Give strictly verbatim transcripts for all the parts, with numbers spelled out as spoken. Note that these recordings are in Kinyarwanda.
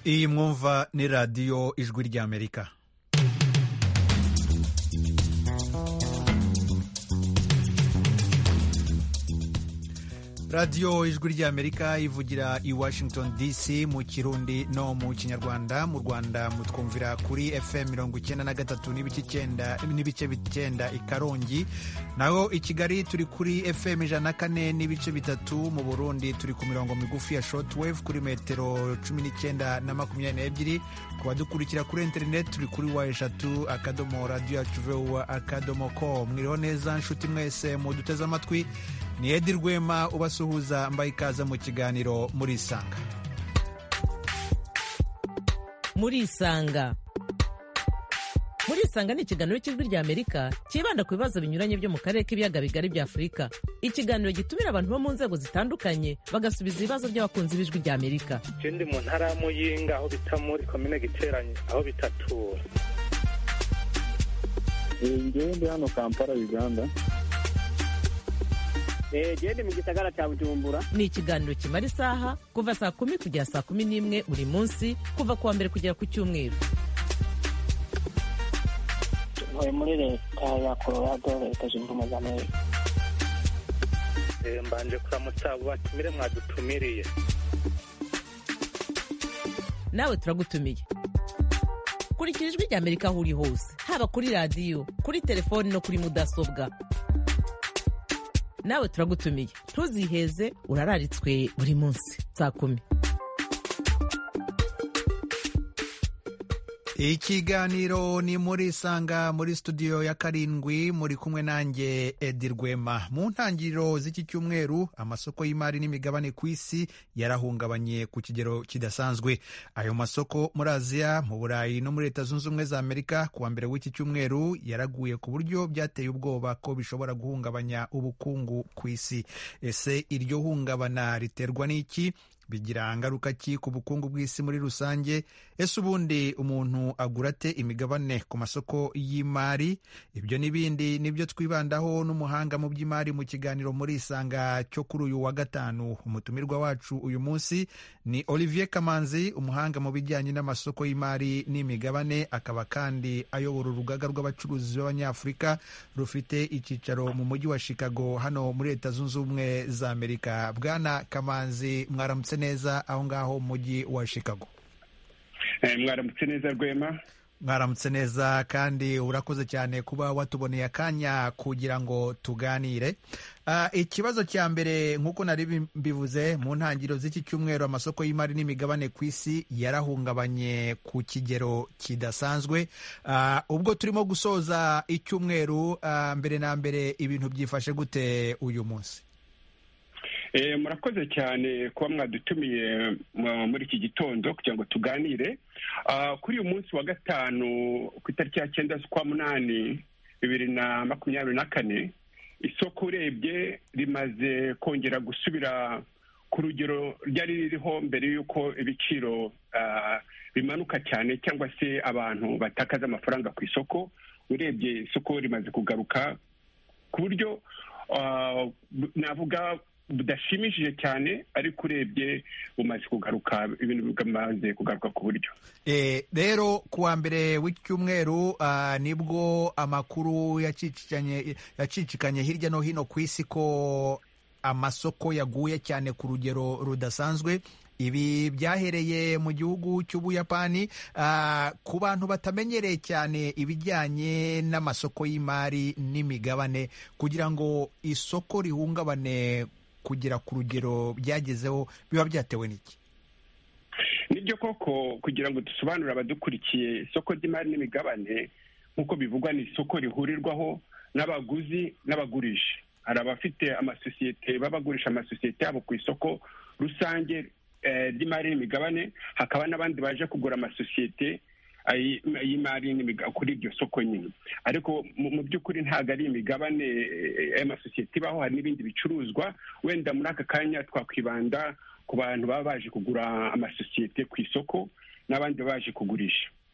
iyi mwumva ni radiyo ijwi ry'Amerika. radiyo ijwi ry'Amerika ivugira i Washington D C mu Kirundi no mu Kinyarwanda. Mu Rwanda mutwumvira kuri F M mirongo icyenda na gatatu n'ibice icyenda n'ibice icyenda i Karongi, naho i Kigali turi kuri F M ijana na kane n'ibice bitatu. Mu Burundi turi ku mirongo migufi ya shortwave kuri metero cumi n'icyenda na makumyabiri n'ebyiri. Ku badukurikira kuri internet turi kuri wa eshatu akadomo radio yacu voa akadomo com. Mwiriho neza nshuti mwese muduteze amatwi, ni Edi Rwema ubasuhuza, mbaye ikaze mu kiganiro Murisanga. Murisanga Murisanga ni ikiganiro cy'ijwi ry'Amerika kibanda ku bibazo binyuranye byo mu karere k'ibiyaga bigari bya Afurika. Ikiganiro gitumira abantu bo mu nzego zitandukanye bagasubiza ibibazo by'abakunzi b'ijwi ry'Amerika. Je ndi mu ntara ya Muyinga aho bita muri komine Giteranye aho bitatura. Ngewe ndi hano Kampala, Uganda. Jende mu gisagara cya Bujumbura. Ni ikiganiro kimara isaha kuva saa kumi kugera saa kumi n'imwe buri munsi, kuva kuwa mbere kugera ku cyumweru. Ntuye muri leta ya Colorado, leta zunze ubumwe za Amerika. Mbanje kuramutsa abo batumire mwadutumiriye. Nawe turagutumiye. Kurikira ijwi ry'Amerika aho uri hose, haba kuri radiyo, kuri telefoni no kuri mudasobwa. Nawe turagutumiye, ntuziheze, urararitswe buri munsi saa kumi. Ikiganiro ni Murisanga, muri studio ya karindwi muri kumwe nanjye Edi Rwema. Mu ntangiriro z'iki cyumweru amasoko y'imari n'imigabane ku isi yarahungabanye ku kigero kidasanzwe. Ayo masoko muri Aziya, mu Burayi no muri Leta Zunze Ubumwe za Amerika kuwa mbere w'iki cyumweru yaraguye ku buryo byateye ubwoba ko bishobora guhungabanya ubukungu ku isi. Ese iryo hungabana riterwa n'iki? Bigira ngaruka ki ku bukungu bw'isi muri rusange? Ese ubundi umuntu agura ate imigabane ku masoko y'imari? Ibyo n'ibindi nibyo twibandaho n'umuhanga mu by'imari mu kiganiro Murisanga cyo kuri uyu wa gatanu. Umutumirwa wacu uyu munsi ni Olivier Kamanzi, umuhanga mu bijyanye n'amasoko y'imari n'imigabane, akaba kandi ayobora urugaga rw'abacuruzi b'Abanyafurika rufite icyicaro mu mujyi wa Chicago hano muri Leta Zunze Ubumwe za Amerika. Bwana Kamanzi, mwaramutse neza aho ngaho mu mujyi wa Chicago? Eh, mwaramutse neza Rwema. Mwaramutse neza, kandi urakoze cyane kuba watuboneye akanya kugira ngo tuganire. Uh, ikibazo cya mbere nk'uko nari mbivuze mu ntangiriro z'iki cyumweru, amasoko y'imari n'imigabane ku isi yarahungabanye ku kigero kidasanzwe. Uh, ubwo turimo gusoza icyumweru, uh, mbere na mbere ibintu byifashe gute uyu munsi? Eh, murakoze cyane kuba mwadutumiye muri iki gitondo kugira ngo tuganire. Uh, kuri uyu munsi wa gatanu ku itariki ya cyenda z'ukwa munani bibiri na makumyabiri na kane, isoko urebye rimaze kongera gusubira ku rugero ryari ririho mbere y'uko ibiciro uh, bimanuka cyane cyangwa se abantu batakaza amafaranga ku isoko. Urebye isoko rimaze kugaruka ku buryo uh, navuga budashimishije cyane, ariko urebye bumaze kugaruka, ibintu bimaze kugaruka ku buryo. Eh, rero kuwa mbere w'icyumweru uh, nibwo amakuru yacicikanye yacicikanye hirya no hino ku isi ko amasoko yaguye cyane ku rugero rudasanzwe. Ibi byahereye mu gihugu cy'Ubuyapani. Uh, ku bantu batamenyereye cyane ibijyanye n'amasoko y'imari n'imigabane, kugira ngo isoko rihungabane kugera ku rugero byagezeho, biba byatewe n'iki? Nibyo koko, kugira ngo dusobanurire abadukurikiye, isoko ry'imari n'imigabane nk'uko bivugwa ni isoko rihurirwaho n'abaguzi n'abagurisha. Hari abafite amasosiyete babagurisha amasosiyete yabo ku isoko rusange eh, ry'imari n'imigabane, hakaba n'abandi baje kugura amasosiyete y'imari n'imigabane kuri iryo soko nyine. Ariko mu by'ukuri ntabwo ari imigabane y'amasosiyete ibaho, hari n'ibindi bicuruzwa. Wenda muri aka kanya twakwibanda ku bantu baba baje kugura amasosiyete ku isoko n'abandi baba baje kugurisha.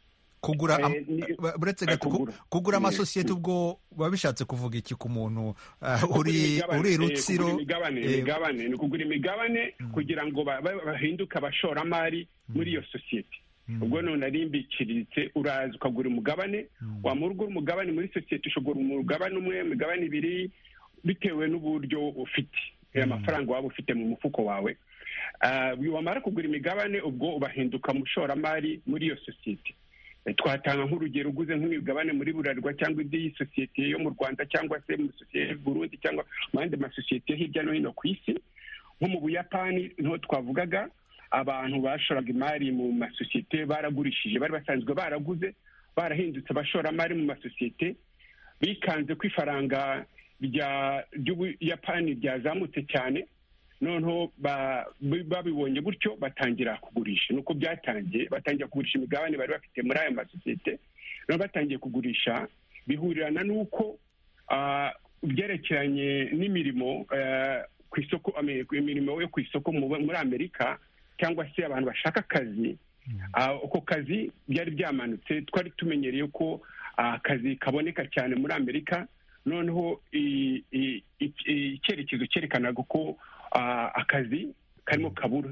kugura am- Eh, ni- buretse gato ku- kugura. kugura Mm, amasosiyete mm. ubwo biba bishatse kuvuga iki ku muntu uh, Kugura uri imigabane, uri eh, rutsiro kugura imigabane eh, imigabane ni ukugura imigabane kugira ngo ba- ba- bahinduke abashoramari muri iyo sosiyete. ubwo none ari mbiciriritse uraza ukagura umugabane wamara ugura umugabane muri sosiyete ushobora umugabane umwe imigabane ibiri bitewe n'uburyo ufite amafaranga waba ufite mu mufuko wawe. Ah, wamara kugura imigabane ubwo ubahinduka mushoramari muri iyo sosiyete. Eh, twatanga nk'urugero uguze nk'imigabane muri Bralirwa cyangwa indi sosiyete yo mu Rwanda cyangwa se mu sosiyete Burundi cyangwa mu yandi masosiyete hirya no hino ku isi. Nko mu Buyapani niho twavugaga abantu bashoraga imari mu masosiyete baragurishije, bari basanzwe baraguze barahindutse abashoramari mu masosiyete, bikanze ko ifaranga rya ry'Ubuyapani ryazamutse cyane, noneho ba- babibonye gutyo batangira kugurisha. Nuko byatangiye, batangira kugurisha imigabane bari bafite muri ayo masosiyete, noneho batangiye kugurisha bihurirana n'uko ah, byerekeranye n'imirimo eh, ku isoko, ame- imirimo yo ku isoko mu- muri Amerika cyangwa se abantu bashaka akazi. Ah, uko kazi byari byamanutse, twari tumenyereye ko ah, akazi kaboneka cyane muri Amerika, noneho i- i- i- icyerekezo cyerekanaga ko ah, akazi karimo kabura.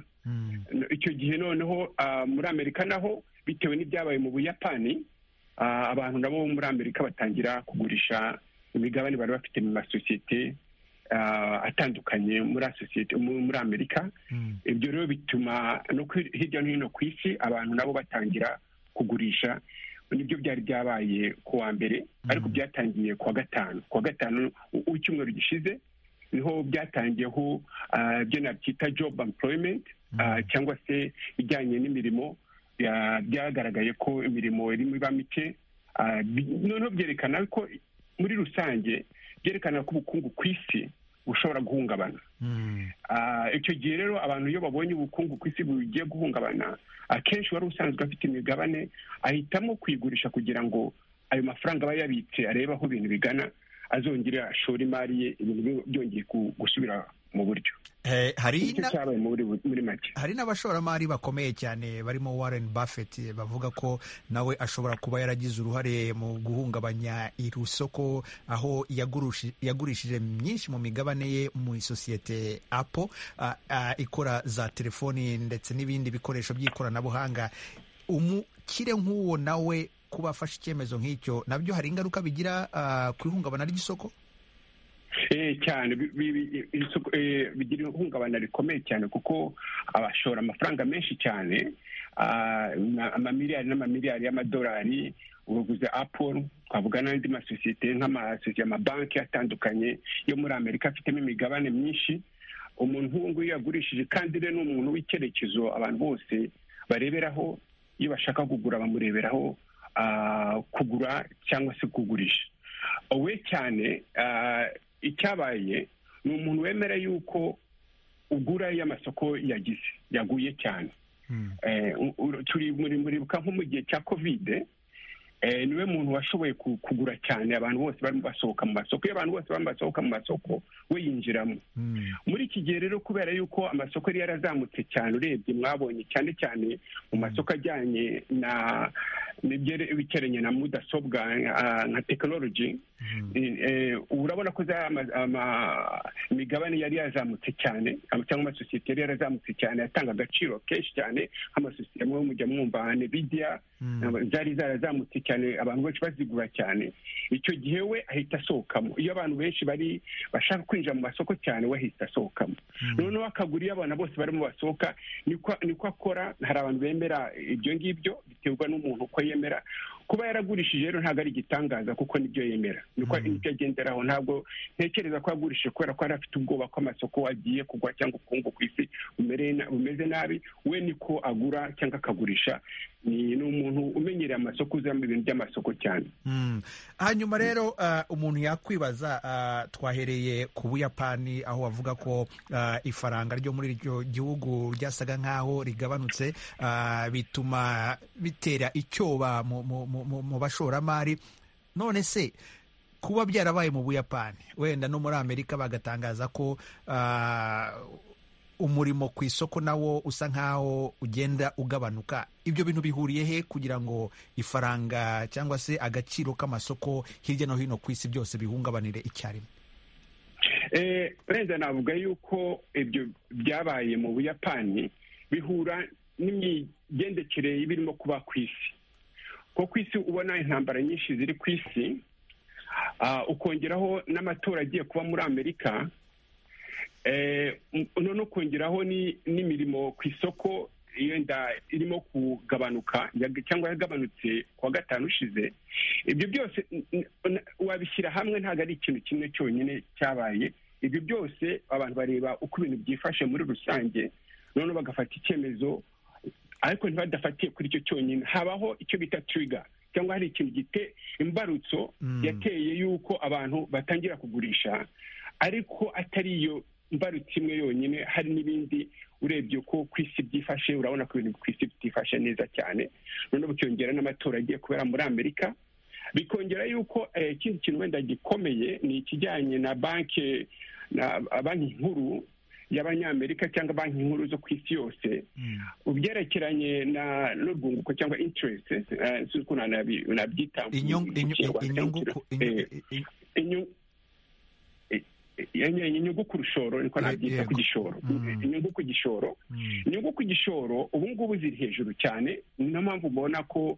Icyo gihe noneho ah, muri Amerika naho bitewe n'ibyabaye mu Buyapani, ah, abantu nabo bo muri Amerika batangira kugurisha imigabane bari bafite mu masosiyete ah, atandukanye muri asosiyete mu- muri Amerika. Ibyo rero bituma no kwi- hirya no hino ku isi abantu nabo batangira kugurisha. Nibyo byari byabaye ku wa mbere, ariko byatangiye ku wa gatanu ku wa gatanu w- w'icyumweru gishize niho byatangiyeho ah, ibyo nabyita job employment, ah, cyangwa se bijyanye n'imirimo. Ya- byagaragaye ko imirimo irimo iba mike. Ah, bi- noneho byerekana ko muri rusange byerekana ko ubukungu ku isi bushobora guhungabana. Ah, icyo gihe rero abantu iyo babonye ubukungu ku isi bugiye guhungabana, akenshi wari usanzwe afite imigabane ahitamo kuyigurisha kugira ngo ayo mafaranga aba yabitse arebe aho ibintu bigana, azongere ashore imari ye, ibintu byongeye ku- gusubira mu buryo. Eh, hari Nicyo na- cyabaye muri muri make. hari n'abashoramari bakomeye cyane barimo Warren Buffett bavuga ko nawe ashobora kuba yaragize uruhare mu guhungabanya iri soko, aho yagurushi- yagurishije myinshi mu migabane ye mu isosiyete Apple ah, ah, ikora za telefoni ndetse n'ibindi bikoresho by'ikoranabuhanga. Umukire nk'uwo nawe kuba afashe icyemezo nk'icyo nabyo hari ingaruka bigira ah, ku ihungabana ry'isoko. Eh, cyane bi- bi- bi- isoko- eh, bigira ihungabana rikomeye cyane kuko abashora amafaranga menshi cyane, ah, na- amamiliyari n'amamiliyari y'amadolari. Uruguze Apple, twavuga n'andi masosiyete nk'amasosiyete amabanki atandukanye yo muri Amerika afitemo imigabane myinshi. Umuntu nk'uwo nguwo iyo yagurishije, kandi rero ni umuntu w'icyerekezo abantu bose bareberaho iyo bashaka kugura, bamureberaho ah, kugura cyangwa se kugurisha. We cyane ah, icyabaye ni umuntu wemera yuko ugura iyo amasoko yagize yaguye cyane. Eh, u- u- turi muri muribuka nko mu gihe cya kovide, eh, niwe muntu washoboye ku- kugura cyane, abantu bose barimo basohoka mu masoko. Iyo abantu bose barimo basohoka mu masoko, we yinjiramo. Muri iki gihe rero, kubera yuko amasoko yari yarazamutse cyane, urebye mwabonye cyane cyane mu masoko ajyanye na n'ibikeranye na mudasobwa, ah, nka tekinoloji, eh, ubu urabona ko za ama- ama- imigabane yari yazamutse cyane, ama- cyangwa amasosiyete yari yarazamutse cyane, yatanga agaciro kenshi cyane, nk'amasosiyete amwe mujya mwumva Nvidia, zari zarazamutse cyane, abantu benshi bazigura cyane. Icyo gihe we ahita asohokamo. Iyo abantu benshi bari bashaka kwinjira mu masoko cyane, we ahita asohokamo. Noneho akagura iyo abana bose barimo basohoka, niko niko akora. Hari abantu bemera ibyo ngibyo, biterwa n'umuntu uko yemera. Kuba yaragurishije rero ntabwo ari igitangaza, kuko nibyo yemera, niko nibyo agenderaho. Ntabwo ntekereza ko yagurishije kubera ko yari afite ubwoba ko amasoko agiye kugwa cyangwa ubukungu ku isi bumere na- bumeze nabi. We niko agura cyangwa akagurisha. Ni ni umuntu umenyereye amasoko, uzamo ibintu by'amasoko cyane. Mm. Hanyuma rero uh, umuntu yakwibaza, uh, twahereye ku Buyapani aho bavuga ko uh, ifaranga ryo muri iryo gihugu ryasaga nk'aho rigabanutse, uh, bituma bitera icyoba mu, mu, mu, mu bashoramari. None se kuba byarabaye mu Buyapani, wenda no muri Amerika bagatangaza ko uh, umurimo ku isoko nawo usa nk'aho ugenda ugabanuka. Ibyo bintu bihuriye he kugira ngo ifaranga cyangwa se agaciro k'amasoko hirya no hino ku isi byose bihungabanire icyarimwe? Perezida navuga yuko ibyo byabaye mu Buyapani bihura n'imigendekere y'ibirimo kuba ku isi. Ko ku isi ubona intambara nyinshi ziri ku isi, ukongeraho n'amatora agiye kuba muri Amerika, none ukongeraho n'imirimo ku isoko yenda irimo kugabanuka cyangwa yagabanutse kuwa gatanu ushize. Ibyo byose wabishyira hamwe, ntabwo ari ikintu kimwe cyonyine cyabaye. Ibyo byose abantu bareba uko ibintu byifashe muri rusange, none bagafata icyemezo, ariko ntibadafatiye kuri icyo cyonyine. Habaho icyo bita trigger, cyangwa hari ikintu gite imbarutso yateye yuko abantu batangira kugurisha, ariko atari iyo mbarutso imwe yonyine. Hari n'ibindi urebye ko ku isi byifashe, urabona ko ibintu ku isi bitifashe neza cyane. None bukongera n'amatora agiye kubera muri Amerika, bikongera yuko ikindi kintu wenda gikomeye ni ikijyanye na banki na banki nkuru y'Abanyamerika cyangwa banki nkuru zo ku isi yose, ubyerekeranye na n'urwunguko cyangwa interest, suko nabyita inyungu ku rushoro, niko nabyita ku gishoro. Inyungu ku gishoro, inyungu ku gishoro ubu ngubu ziri hejuru cyane. Niyo mpamvu ubona ko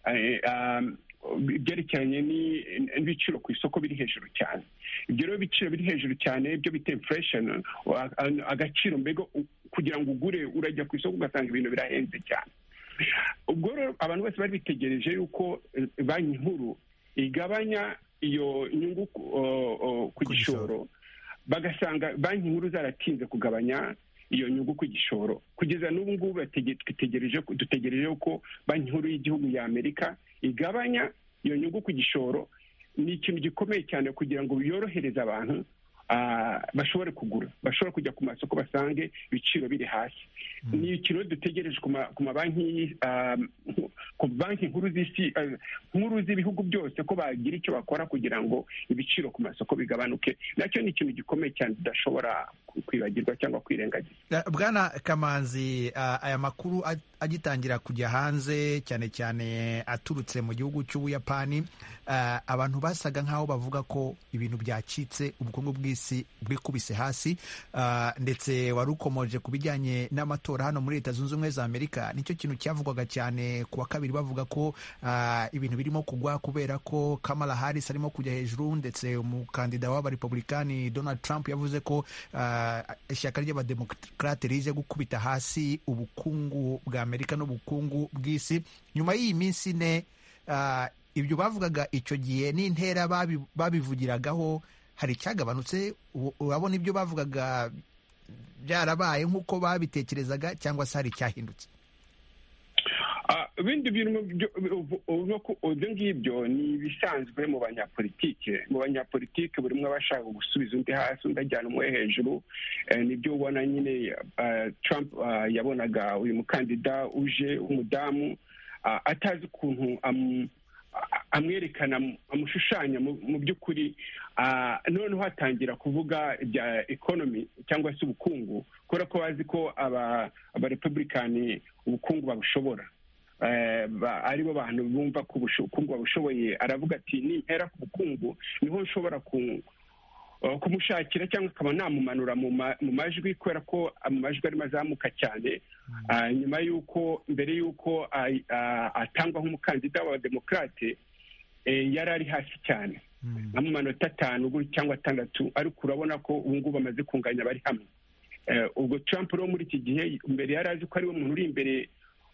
ibyerekeranye n'ibiciro ku isoko biri hejuru cyane. Ibyo rero biciro biri hejuru cyane, byo bita inflation, agaciro mbega kugira ngo ugure urajya ku isoko ugasanga ibintu birahenze cyane. Ubwo rero abantu bose bari bitegereje yuko banki nkuru igabanya iyo nyungu ku gishoro, bagasanga banki nkuru zaratinze kugabanya iyo nyungu ku gishoro. Kugeza n'ubu ngubu twitegereje dutegereje ko banki nkuru y'igihugu ya Amerika igabanya iyo nyungu ku gishoro. Ni ikintu gikomeye cyane kugira ngo yorohereze abantu bashobore kugura, bashobora kujya ku masoko basange ibiciro biri hasi. Ni ikintu dutegereje ku mabanki ku banki nkuru z'isi nkuru z'ibihugu byose, ko bagira icyo bakora kugira ngo ibiciro ku masoko bigabanuke. Nacyo ni ikintu gikomeye cyane tudashobora kwibagirwa cyangwa kwirengagiza. Bwana Kamanzi, aya makuru agitangira kujya hanze cyane cyane aturutse mu gihugu cy'Ubuyapani, abantu basaga nk'aho bavuga ko ibintu byacitse, ubukungu bw'isi bwikubise hasi, ndetse wari ukomoje ku bijyanye n'amatora hano muri Leta Zunze Ubumwe za Amerika. Nicyo kintu cyavugwaga cyane ku wa kabiri, bavuga ko ibintu birimo kugwa kubera ko Kamala Harris arimo kujya hejuru, ndetse umukandida w'abarepublikani Donald Trump yavuze ko ishyaka ry'abademokrate rije gukubita hasi ubukungu bwa Amerika n'ubukungu bw'isi. Nyuma y'iyi minsi ine, ibyo bavugaga icyo gihe n'intera babivugiragaho, hari icyagabanutse? Urabona ibyo bavugaga byarabaye nk'uko babitekerezaga, cyangwa se hari icyahindutse? Ibindi bintu ibyo ngibyo ni ibisanzwe mu banyapolitike. Mu banyapolitike buri umwe aba ashaka gusubiza undi hasi, undi ajyana umwe hejuru. Nibyo ubona nyine Trump yabonaga uyu mukandida uje w'umudamu atazi ukuntu amwerekana, amushushanya mu by'ukuri. Noneho hatangira kuvuga ibya economy cyangwa se ubukungu, kubera ko bazi ko abarepublikani ubukungu babushobora, aribo bantu bumva ko ubukungu babushoboye. Aravuga ati nimpera ku bukungu niho nshobora kumushakira cyangwa akaba namumanura mu majwi, kubera ko mu majwi arimo azamuka cyane. Nyuma y'uko mbere y'uko atangwa nk'umukandida w'abademokrate yari ari hasi cyane, nka mu manota atanu cyangwa atandatu, ariko urabona ko ubu ngubu bamaze kunganya bari hamwe. Ubwo Trump rero muri iki gihe mbere yari azi ko ariwe muntu uri imbere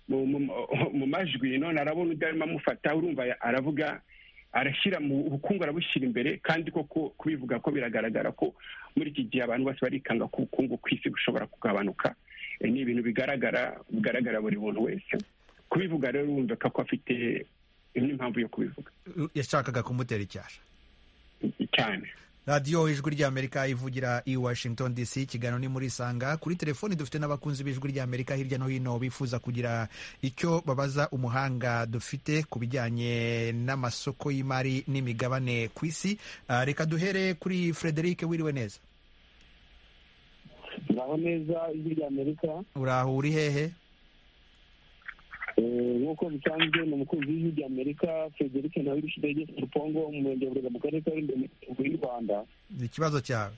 mu majwi, none arabona undi arimo amufata. Urumva aravuga, arashyira mu bukungu, arabushyira imbere, kandi koko kubivuga ko biragaragara ko muri iki gihe abantu bose barikanga ko ubukungu ku isi bushobora kugabanuka. Ni ibintu bigaragara bigaragara buri muntu wese. Kubivuga rero wumva ko afite impamvu yo kubivuga. Yashakaga kumutera icyasha cyane. radiyo ijwi ry'Amerika ivugira i Washington D C. Ikiganiro ni muri Sanga. Kuri telefoni dufite n'abakunzi b'ijwi ry'Amerika hirya no hino bifuza kugira icyo babaza umuhanga dufite ku bijyanye n'amasoko y'imari n'imigabane ku isi. Reka duhere kuri Frederic. Wiriwe neza? muraho neza ijwi rya Amerika. uraho uri hehe? nk'uko bisanzwe ni umukunzi w'ijwi rya Amerika Frederic Ntawirishidege Rupongo mu murenge wa Burega mu karere ka Rulindo mu gihugu y'u Rwanda. ikibazo cyawe?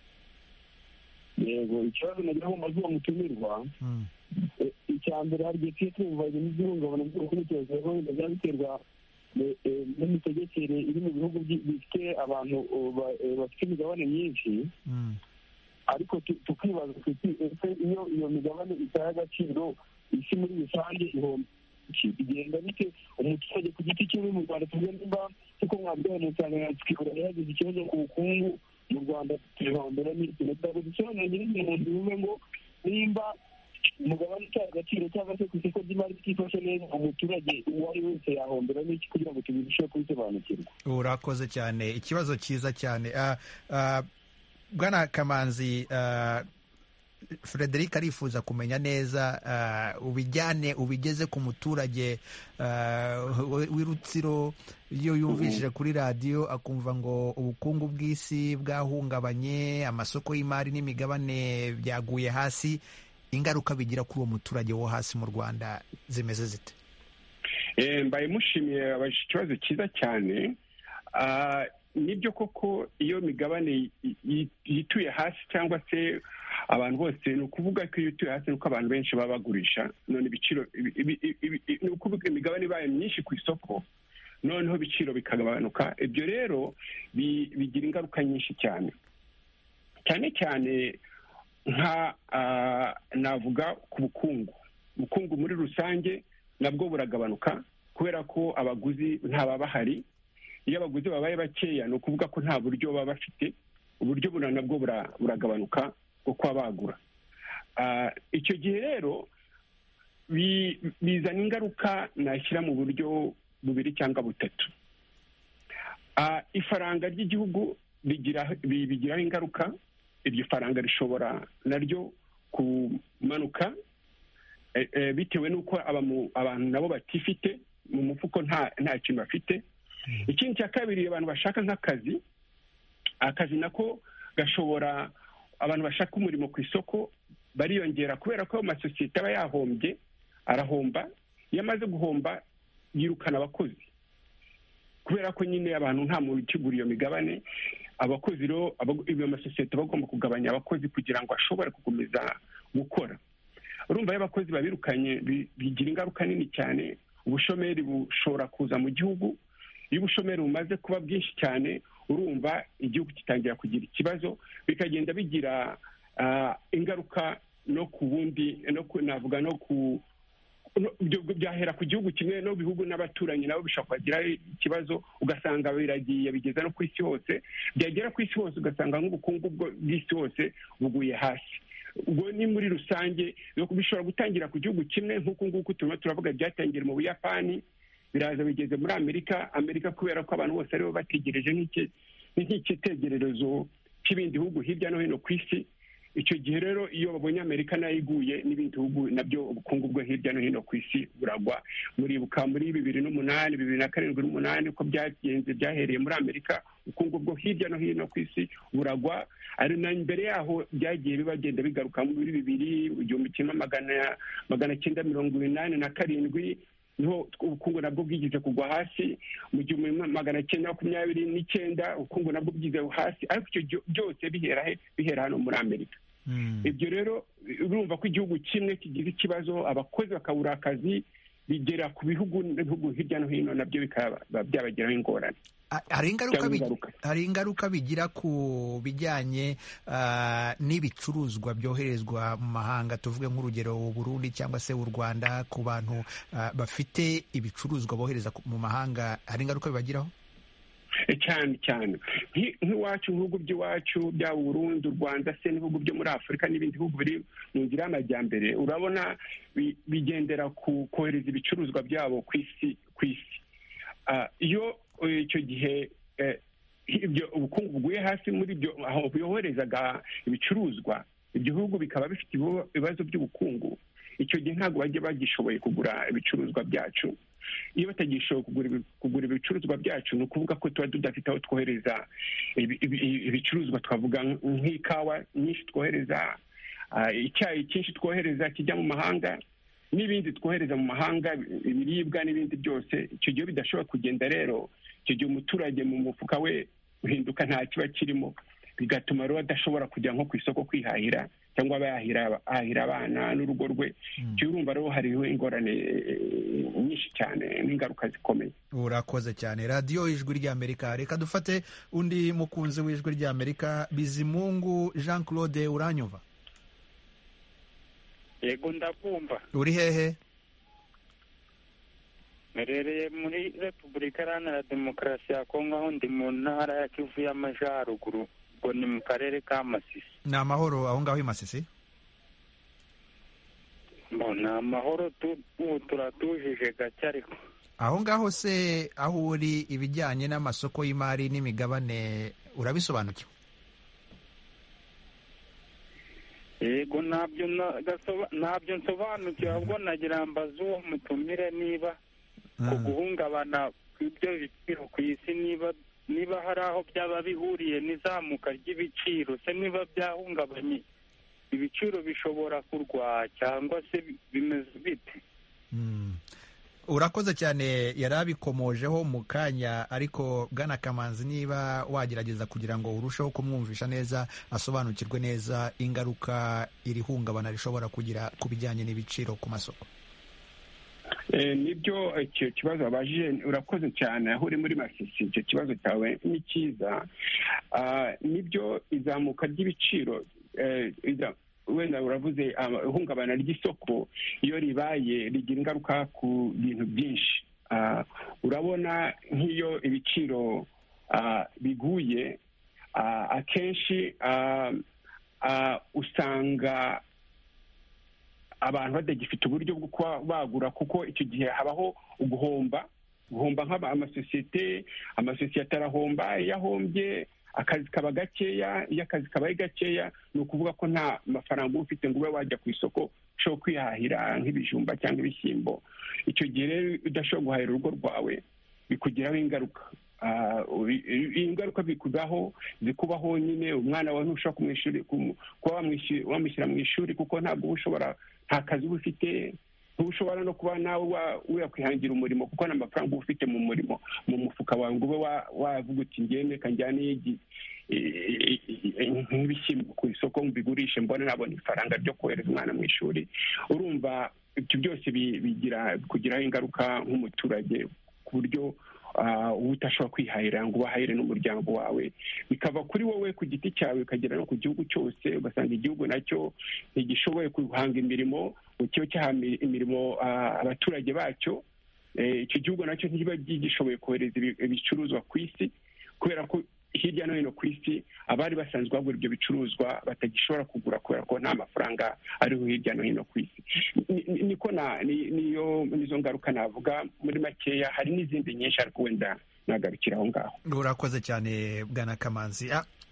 yego ikibazo nagira ngo maze uwo mutumirwa. icya mbere hari igihe tuba twumva ibintu by'ihungabana by'ubukurikirane wenda byaba biterwa n'imitegekere iri mu bihugu bifite abantu bafite imigabane myinshi, ariko tukibaza tuti ese iyo iyo migabane itaha agaciro isi muri rusange ihomba igenda bite? umuturage ku giti cyiwe mu Rwanda tuvuge nimba kuko mwabwiye mu nsanganyamatsiko yagize ikibazo ku bukungu mu Rwanda tuhombera n'iki ntabwo dusobanura nyir'umuntu bivuze ngo nimba umugabane utaha agaciro cyangwa se ku isoko ry'imari tutifashe neza umuturage uwo ari wese yahombera n'iki kugira ngo tubirusheho kubisobanukirwa. urakoze cyane, ikibazo cyiza cyane. Bwana Kamanzi, Frederic arifuza kumenya neza ubijyane ubigeze ku muturage w'i Rutsiro iyo yumvishije kuri radiyo akumva ngo ubukungu bw'isi bwahungabanye, amasoko y'imari n'imigabane byaguye hasi, ingaruka bigira kuri uwo muturage wo hasi mu Rwanda zimeze zite? mbaye mushimiye abajije ikibazo cyiza cyane. nibyo koko iyo migabane yituye hasi cyangwa se abantu bose, ni ukuvuga ko iyo ituye hasi nuko abantu benshi baba bagurisha, none ibiciro ni ukuvuga imigabane ibaye myinshi ku isoko, noneho ibiciro bikagabanuka. ibyo rero bigira ingaruka nyinshi cyane cyane cyane nka navuga ku bukungu. ubukungu muri rusange nabwo buragabanuka kubera ko abaguzi ntaba bahari. iyo abaguzi babaye bakeya ni ukuvuga ko nta buryo baba bafite, uburyo buna nabwo buragabanuka bwo kuba bagura. icyo gihe rero bizana ingaruka nashyira mu buryo bubiri cyangwa butatu. ifaranga ry'igihugu bigiraho ingaruka. iryo faranga rishobora naryo kumanuka bitewe n'uko abantu nabo batifite mu mufuko, nta kintu bafite. ikindi cya kabiri, abantu bashaka nk'akazi, akazi nako gashobora, abantu bashaka umurimo ku isoko bariyongera kubera ko amasosiyete aba yahombye, arahomba. iyo amaze guhomba yirukana abakozi kubera ko nyine abantu nta muntu ukigura iyo migabane. abakozi rero iyo amasosiyete bagomba kugabanya abakozi kugira ngo ashobore gukomeza gukora. urumva iyo abakozi babirukanye bigira ingaruka nini cyane. ubushomeri bushobora kuza mu gihugu. iyo ubushomeri bumaze kuba bwinshi cyane, urumva igihugu kitangira kugira ikibazo, bikagenda bigira ingaruka no ku bundi, navuga no ku byahera ku gihugu kimwe, no bihugu n'abaturanyi nabo bishobora kugira ikibazo, ugasanga biragiye bigeza no ku isi hose. byagera ku isi hose ugasanga nk'ubukungu bw'isi hose buguye hasi. ubwo ni muri rusange bishobora gutangira ku gihugu kimwe, nk'uku nguku turimo turavuga byatangira mu Buyapani, biraza bigeze muri Amerika. Amerika kubera ko abantu bose aribo bategereje nk'icyitegererezo cy'ibindi bihugu hirya no hino ku isi. icyo gihe rero iyo babonye Amerika nayo iguye, n'ibindi bihugu nabyo ubukungu bwo hirya no hino ku isi buragwa. muribuka muri bibiri n'umunani bibiri na karindwi n'umunani uko byagenze, byahereye muri Amerika, ubukungu bwo hirya no hino ku isi buragwa. ari na mbere yaho byagiye bibagenda bigaruka muri bibiri igihumbi kimwe magana cyenda mirongo inani na karindwi niho ubukungu nabwo bwigize kugwa hasi. mu gihumbi magana cyenda makumyabiri n'icyenda ubukungu nabwo bwigize hasi, ariko icyo byose bihera he? bihera hano muri Amerika. ibyo rero urumva ko igihugu kimwe kigize ikibazo, abakozi bakabura akazi, bigera ku bihugu bihugu hirya no hino, nabyo bikaba byabagiraho ingorane. hari ingaruka bigira ku bijyanye n'ibicuruzwa byoherezwa mu mahanga, tuvuge nk'urugero u Burundi cyangwa se u Rwanda, ku bantu bafite ibicuruzwa bohereza mu mahanga, hari ingaruka bibagiraho cyane cyane. nk'iwacu, mu bihugu by'iwacu byaba u Burundi, u Rwanda se n'ibihugu byo muri Afurika n'ibindi bihugu biri mu nzira y'amajyambere, urabona bigendera ku kohereza ibicuruzwa byabo ku isi ku isi. iyo icyo gihe ibyo ubukungu buguye hasi muri byo aho byoherezaga ibicuruzwa, ibyo bihugu bikaba bifite ibibazo by'ubukungu, icyo gihe ntabwo bajya bagishoboye kugura ibicuruzwa byacu. iyo batagishoboye kugura ibicuruzwa byacu, ni ukuvuga ko tuba tudafite aho twohereza ibicuruzwa. twavuga nk'ikawa nyinshi twohereza, icyayi cyinshi twohereza kijya mu mahanga n'ibindi twohereza mu mahanga, ibiribwa n'ibindi byose. Icyo gihe bidashobora kugenda rero, icyo gihe umuturage mu mufuka we uhinduka nta kiba kirimo, bigatuma rero adashobora kujya nko ku isoko kwihahira cyangwa aba yahahira abana n'urugo rwe. icyo urumva rero hariho ingorane nyinshi cyane n'ingaruka zikomeye. Urakoze cyane. Radiyo Ijwi ry'Amerika, reka dufate undi mukunzi w'Ijwi ry'Amerika, Bizimungu Jean Claude. Uranyumva? Yego ndakumva. Uri hehe? Merereye muri Repubulika Iharanira Demokarasi ya Kongo, aho ndi mu ntara ya Kivu y'Amajyaruguru, ngo ni mu karere ka Masisi. Ni amahoro aho ngaho i Masisi? Ni amahoro, turatujije gake ariko. Aho ngaho se aho uri, ibijyanye n'amasoko y'imari n'imigabane urabisobanukiwe? Yego ntabyo ntabyo nsobanukiwe, ahubwo nagira mbaza uwo mutumire niba ku guhungabana kw'ibyo biciro ku isi, niba niba hari aho byaba bihuriye n'izamuka ry'ibiciro, se niba byahungabanye ibiciro bishobora kurwa cyangwa se bimeze bite? Urakoze cyane. Yari abikomojeho mu kanya, ariko Bwana Kamanzi, niba wagerageza kugira ngo urusheho kumwumvisha neza, asobanukirwe neza ingaruka iri hungabana rishobora kugira ku bijyanye n'ibiciro ku masoko. Nibyo icyo kibazo abajije, urakoze cyane. Aho uri muri Masisi, icyo kibazo cyawe ni cyiza. Nibyo izamuka ry'ibiciro, wenda uravuze ihungabana ry'isoko, iyo ribaye rigira ingaruka ku bintu byinshi. Urabona nk'iyo ibiciro biguye, akenshi usanga abantu batagifite uburyo bwo kuba bagura, kuko icyo gihe habaho uguhomba guhomba nk'amasosiyete amasosiyete arahomba. Iyo ahombye akazi kaba gakeya, iyo akazi kabaye gakeya ni ukuvuga ko nta mafaranga uba ufite ngo ube wajya ku isoko ushobora kwihahira nk'ibijumba cyangwa ibishyimbo. Icyo gihe rero udashobora guhahira urugo rwawe, bikugiraho ingaruka. Ingaruka bikubaho zikubaho nyine, umwana wawe ntushobora kumwishyura, kuba wamushyira mu ishuri kuko ntabwo ushobora, nta kazi uba ufite, ntushobora no kuba nawe wakwihangira umurimo kuko nta mafaranga uba ufite mu murimo mu mufuka wawe ngo ube wavuga uti ngende kanjyane nk'ibishyimbo ku isoko mbigurishe mbone nabona ifaranga ryo kohereza umwana mu ishuri. Urumva ibyo byose bigira kugiraho ingaruka nk'umuturage, ku buryo uba utashobora kwihahira ngo ubahahire n'umuryango wawe, bikava kuri wowe ku giti cyawe bikagera no ku gihugu cyose. Ugasanga igihugu nacyo ntigishoboye guhanga imirimo ngo kibe cyaha imirimo abaturage bacyo. Icyo gihugu nacyo ntikiba gishoboye kohereza ibicuruzwa ku isi, kubera ko hirya no hino ku isi abari basanzwe bagura ibyo bicuruzwa batagishobora kugura kubera ko nta mafaranga ariho hirya no hino ku isi. Niko niyo nizo ngaruka navuga muri makeya. Hari n'izindi nyinshi ariko wenda nagarukira aho ngaho. Urakoze cyane Bwana Kamanzi.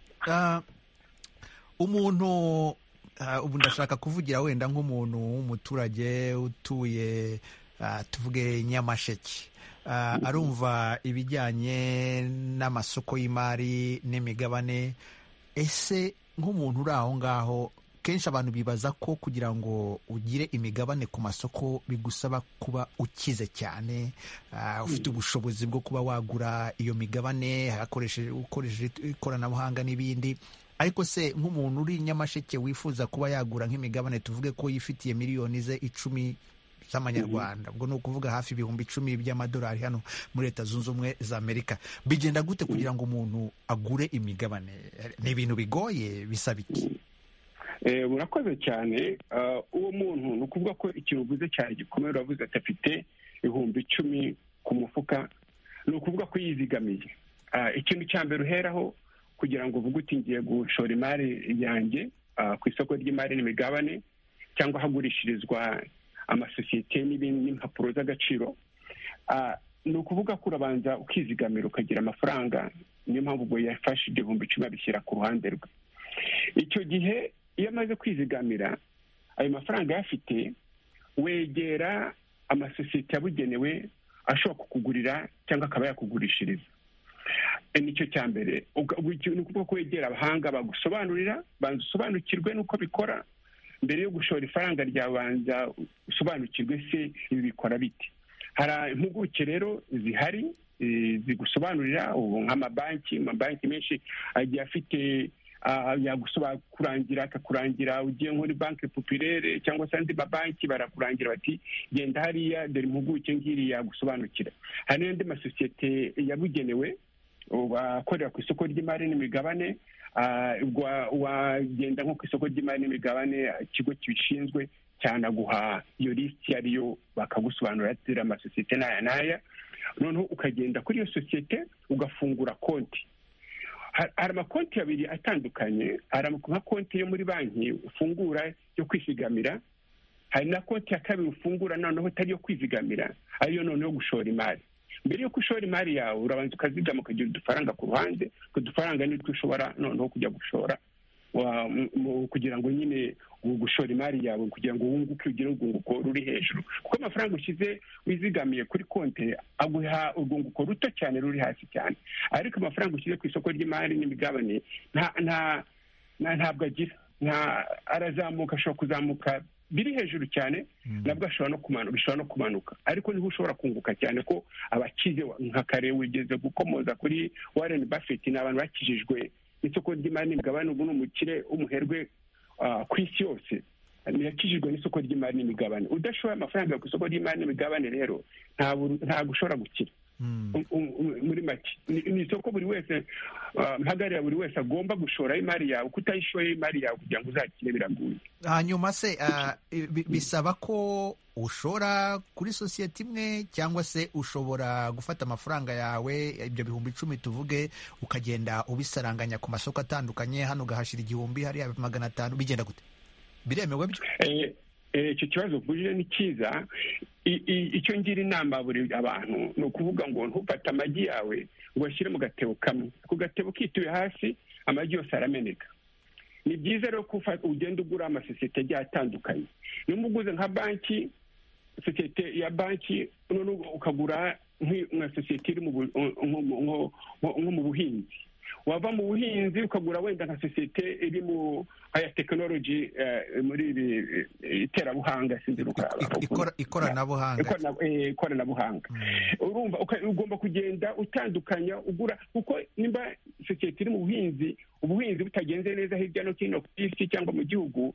Umuntu ubu ndashaka kuvugira wenda nk'umuntu w'umuturage utuye tuvuge Nyamasheke, arumva ibijyanye n'amasoko y'imari n'imigabane. Ese nk'umuntu uri aho ngaho, kenshi abantu bibaza ko kugira ngo ugire imigabane ku masoko bigusaba kuba ukize cyane, ufite ubushobozi bwo kuba wagura iyo migabane ukoresheje ikoranabuhanga n'ibindi. Ariko se nk'umuntu uri Nyamasheke wifuza kuba yagura nk'imigabane, tuvuge ko yifitiye miliyoni ze icumi z'amanyarwanda, ubwo ni ukuvuga hafi ibihumbi icumi by'amadolari hano muri Leta Zunze Ubumwe za Amerika, bigenda gute kugira ngo umuntu agure imigabane? Ni ibintu bigoye, bisaba iki? Murakoze cyane. Uwo muntu ni ukuvuga ko ikintu uvuze cyane gikomeye, uravuze ati afite ibihumbi icumi ku mufuka, ni ukuvuga ko yizigamiye. Ikintu cya mbere uheraho kugira ngo uvuge uti ngiye gushora imari yanjye ku isoko ry'imari n'imigabane cyangwa hagurishirizwa amasosiyete n'ibindi n'impapuro z'agaciro, ni ukuvuga ko urabanza ukizigamira ukagira amafaranga. Niyo mpamvu ubwo yafashe ibihumbi icumi abishyira ku ruhande rwe. Icyo gihe iyo amaze kwizigamira ayo mafaranga yafite, wegera amasosiyete yabugenewe ashobora kukugurira cyangwa akaba yakugurishiriza. Nicyo cya mbere. Ni ukuvuga ko wegera abahanga bagusobanurira, banza usobanukirwe n'uko bikora, mbere yo gushora ifaranga ryabanza usobanukirwe se ibi bikora bite. Hari impuguke rero zihari zigusobanurira, ubu nk'amabanki amabanki menshi agiye afite yagusaba kurangira akakurangira ugiye muri banki populaire cyangwa se andi mabanki barakurangira bati genda hariya dore impuguke ngiri yagusobanukira. Hari n'andi masosiyete yabugenewe akorera ku isoko ry'imari n'imigabane, wagenda nko ku isoko ry'imari n'imigabane ikigo kibishinzwe cyanaguha iyo lisiti ariyo bakagusobanurira ati amasosiyete n'aya n'aya, noneho ukagenda kuri iyo sosiyete ugafungura konti. Hari amakonti abiri atandukanye, hari nka konti yo muri banki ufungura yo kwizigamira, hari na konti ya kabiri ufungura noneho itari yo kwizigamira, ariyo noneho gushora imari. Mbere yo gushora imari yawe urabanza ukazigama ukagira udufaranga ku ruhande, ku dufaranga nitwo ushobora noneho kujya gushora kugira ngo nyine gushora imari yawe kugira ngo wunguke ugire urwunguko ruri hejuru, kuko amafaranga ushyize wizigamiye kuri konti aguha urwunguko ruto cyane ruri hasi cyane, ariko amafaranga ushyize ku isoko ry'imari n'imigabane ntabwo agira, arazamuka, ashobora kuzamuka biri hejuru cyane, nabwo ashobora no kumanuka, bishobora no kumanuka, ariko niho ushobora kunguka cyane ko abakize nka kare wigeze gukomoza kuri Warren Buffett, ni abantu bakijijwe isoko ry'imari n'imigabane, ubu ni umukire w'umuherwe ku isi yose, yakijijwe n'isoko ry'imari n'imigabane. Udashoboye amafaranga ku isoko ry'imari n'imigabane rero ntabwo ushobora gukira. Muri make ni isoko buri wese mpagarira buri wese agomba gushora imari yawe, kutayishoye imari yawe kugira ngo uzakire biraguye. Hanyuma se bisaba ko ushora kuri sosiyete imwe cyangwa se ushobora gufata amafaranga yawe ibyo bihumbi icumi tuvuge ukagenda ubisaranganya ku masoko atandukanye, hano ugahashira igihumbi hariya magana atanu, bigenda gute? Biremewe byo? Icyo kibazo kuje ni cyiza. Icyo ngira inama buri abantu ni ukuvuga ngo ntufate amagi yawe ngo ashyire mu gatebo kamwe, ku gatebo kituye hasi amagi yose arameneka. Ni byiza rero ko ugenda ugura amasosiyete agiye atandukanye. Niba uguze nka banki, sosiyete ya banki ukagura nka sosiyete iri nko mu buhinzi, wava mu buhinzi ukagura wenda nka sosiyete iri mu aya tekinoloji muri iterabbuhanga, sinzi ikoranabuhanga ikoranabuhanga urumva ugomba kugenda utandukanya ugura, kuko nimba sosiyete iri mu buhinzi, ubuhinzi butagenze neza hirya no hino ku isi cyangwa mu gihugu,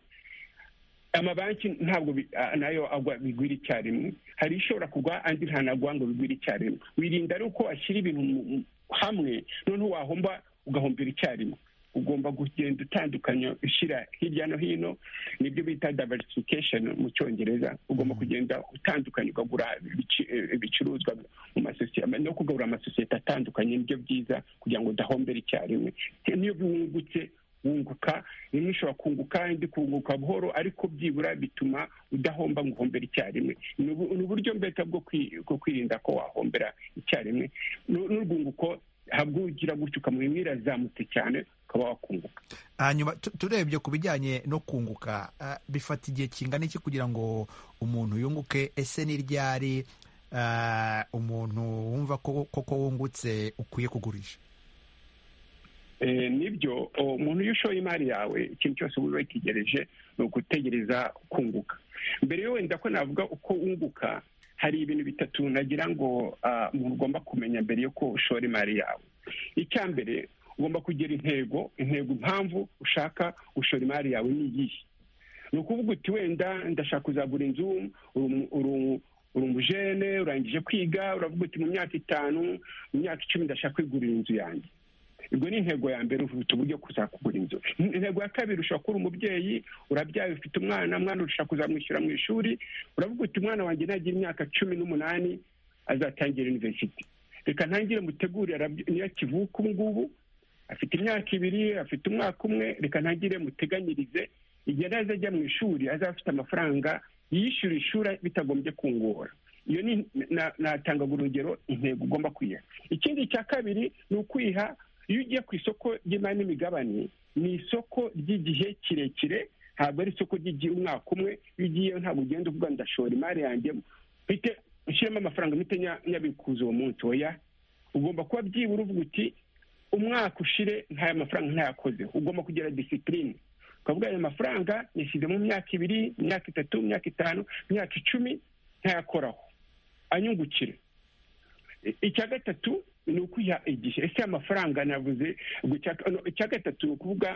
amabanki ntabwo nayo agwa bigwira icyarimwe, hari ishobora kugwa andi ntanagwa ngo bigwira icyarimwe. Wirinda ari uko ashyira ibintu hamwe noneho wahomba ugahombera icyarimwe. Ugomba kugenda utandukanya ushyira hirya no hino, nibyo bita diversification mu cyongereza. Ugomba kugenda utandukanya ukagura ibicuruzwa mu masosiyete no kugura amasosiyete atandukanye, nibyo byiza kugira ngo udahombera icyarimwe. Niyo wungutse wunguka, rimwe ushobora kunguka indi kunguka buhoro, ariko byibura bituma udahomba ngo uhombere icyarimwe. Ni uburyo mbeta bwo kwirinda ko wahombera icyarimwe. N'urwunguko habwo ugira gutyo ukamwimira zamutse cyane ukaba wakunguka. Hanyuma turebye ku bijyanye no kunguka, bifata igihe kingana iki kugira ngo umuntu yunguke? Ese ni ryari umuntu wumva koko wungutse ukwiye kugurisha? Nibyo, umuntu iyo ushoye imari yawe ikintu cyose uba witegereje ni ugutegereza kunguka. Mbere yo wenda ko navuga uko wunguka, hari ibintu bitatu nagira ngo umuntu ugomba kumenya mbere yo ko ushora imari yawe. Icya mbere, ugomba kugira intego, intego impamvu ushaka gushora imari yawe ni iyihe. Ni ukuvuga uti wenda ndashaka kuzagura inzu, uri umujene urangije kwiga, uravuga uti mu myaka itanu mu myaka icumi ndashaka kwigurira inzu yanjye. Ubwo ni intego ya mbere, ufite uburyo kuzakugura inzu. Intego ya kabiri, ushobora kuba umubyeyi, urabyaye ufite umwana, mwana ushaka kuzamwishyura mu ishuri, uravuga uti umwana wanjye nagira imyaka cumi n'umunani azatangira university, reka ntangire mutegurire, niyo akivuka ubu ngubu afite imyaka ibiri, afite umwaka umwe, reka ntangire muteganyirize igihe naza ajya mu ishuri azafite amafaranga yishyura ishuri bitagombye kungora. Iyo ni natanga urugero intego ugomba kwiha. Ikindi cya kabiri ni ukwiha, iyo ugiye ku isoko ry'imari n'imigabane, ni isoko ry'igihe kirekire, ntabwo ari isoko ry'igihe umwaka umwe. Iyo ugiyeyo ntabwo ugenda uvuga ndashora imari yanjye mfite ushyiramo amafaranga mpite nyabikuza uwo munsi. Oya, ugomba kuba byibura uvuga uti umwaka ushire ntaya mafaranga ntayakozeho. Ugomba kugira discipline, ukavuga ayo mafaranga yashyize mu myaka ibiri, imyaka itatu, imyaka itanu, imyaka icumi ntayakoraho anyungukire. Icya gatatu ni ukwiha igihe. Ese amafaranga navuze, icya gatatu ni ukuvuga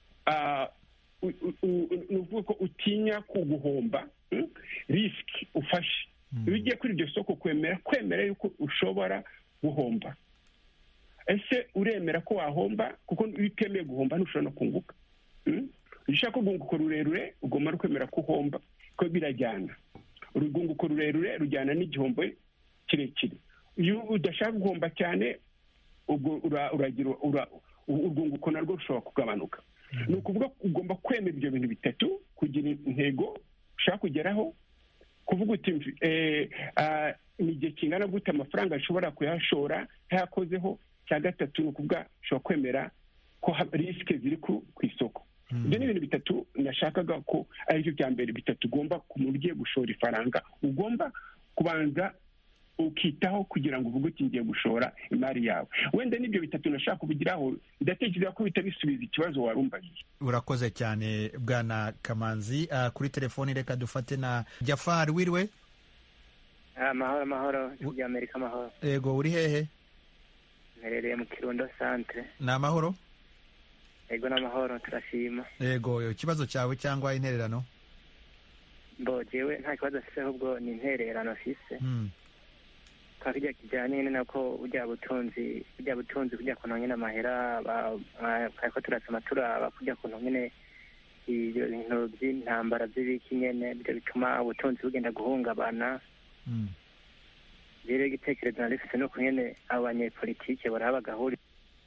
ni ukuvuga ko utinya kuguhomba, risiki ufashe. Iyo ugiye kuri iryo soko kwemera kwemera yuko ushobora guhomba. Ese uremera ko wahomba? Kuko iyo utemeye guhomba ntushobora no kunguka. Iyo ushaka urwunguko rurerure ugomba no kwemera ko uhomba, ko birajyana. Urwunguko rurerure rujyana n'igihombo kirekire. Iyo udashaka guhomba cyane ubwo uragira urwunguko narwo rushobora kugabanuka. Ni ukuvuga ugomba kwemera ibyo bintu bitatu, kugira intego ushaka kugeraho, kuvuga uti ni igihe kingana gute amafaranga ashobora kuyashora ntayakozeho. Cya gatatu ni ukuvuga ushobora kwemera ko risike ziri ku isoko. Ibyo ni ibintu bitatu nashakaga ko ari byo bya mbere bitatu ugomba ku muntu ugiye gushora ifaranga ugomba kubanza ukitaho kugira ngo uvuge uti ngiye gushora imari yawe. Wenda n'ibyo bitatu nashaka kubigiraho, ndatekereza ko bihita bisubiza ikibazo wari umbajije. Urakoze cyane Bwana Kamanzi. Uh, kuri telefoni reka dufate na Jafari. Wiriwe? Amahoro amahoro y'Amerika. Amahoro. Yego, uri hehe? Mperereye mu Kirundo centre. Ni amahoro? Yego n'amahoro turashima. Yego, ikibazo cyawe cyangwa intererano? Mbo jewe nta kibazo afise, ahubwo ni intererano afise. Mm. Kakijya kijyanye nako ujya butunzi ujya butunzi kujya kuntu nyine amahera kako turasoma turaba kujya kuntu nyine ibyo bintu by'intambara by'ibiki nyene byo bituma ubutunzi bugenda guhungabana. Mm. Rero igitekerezo narifise no kunyene abanyepolitike baraba gahuri.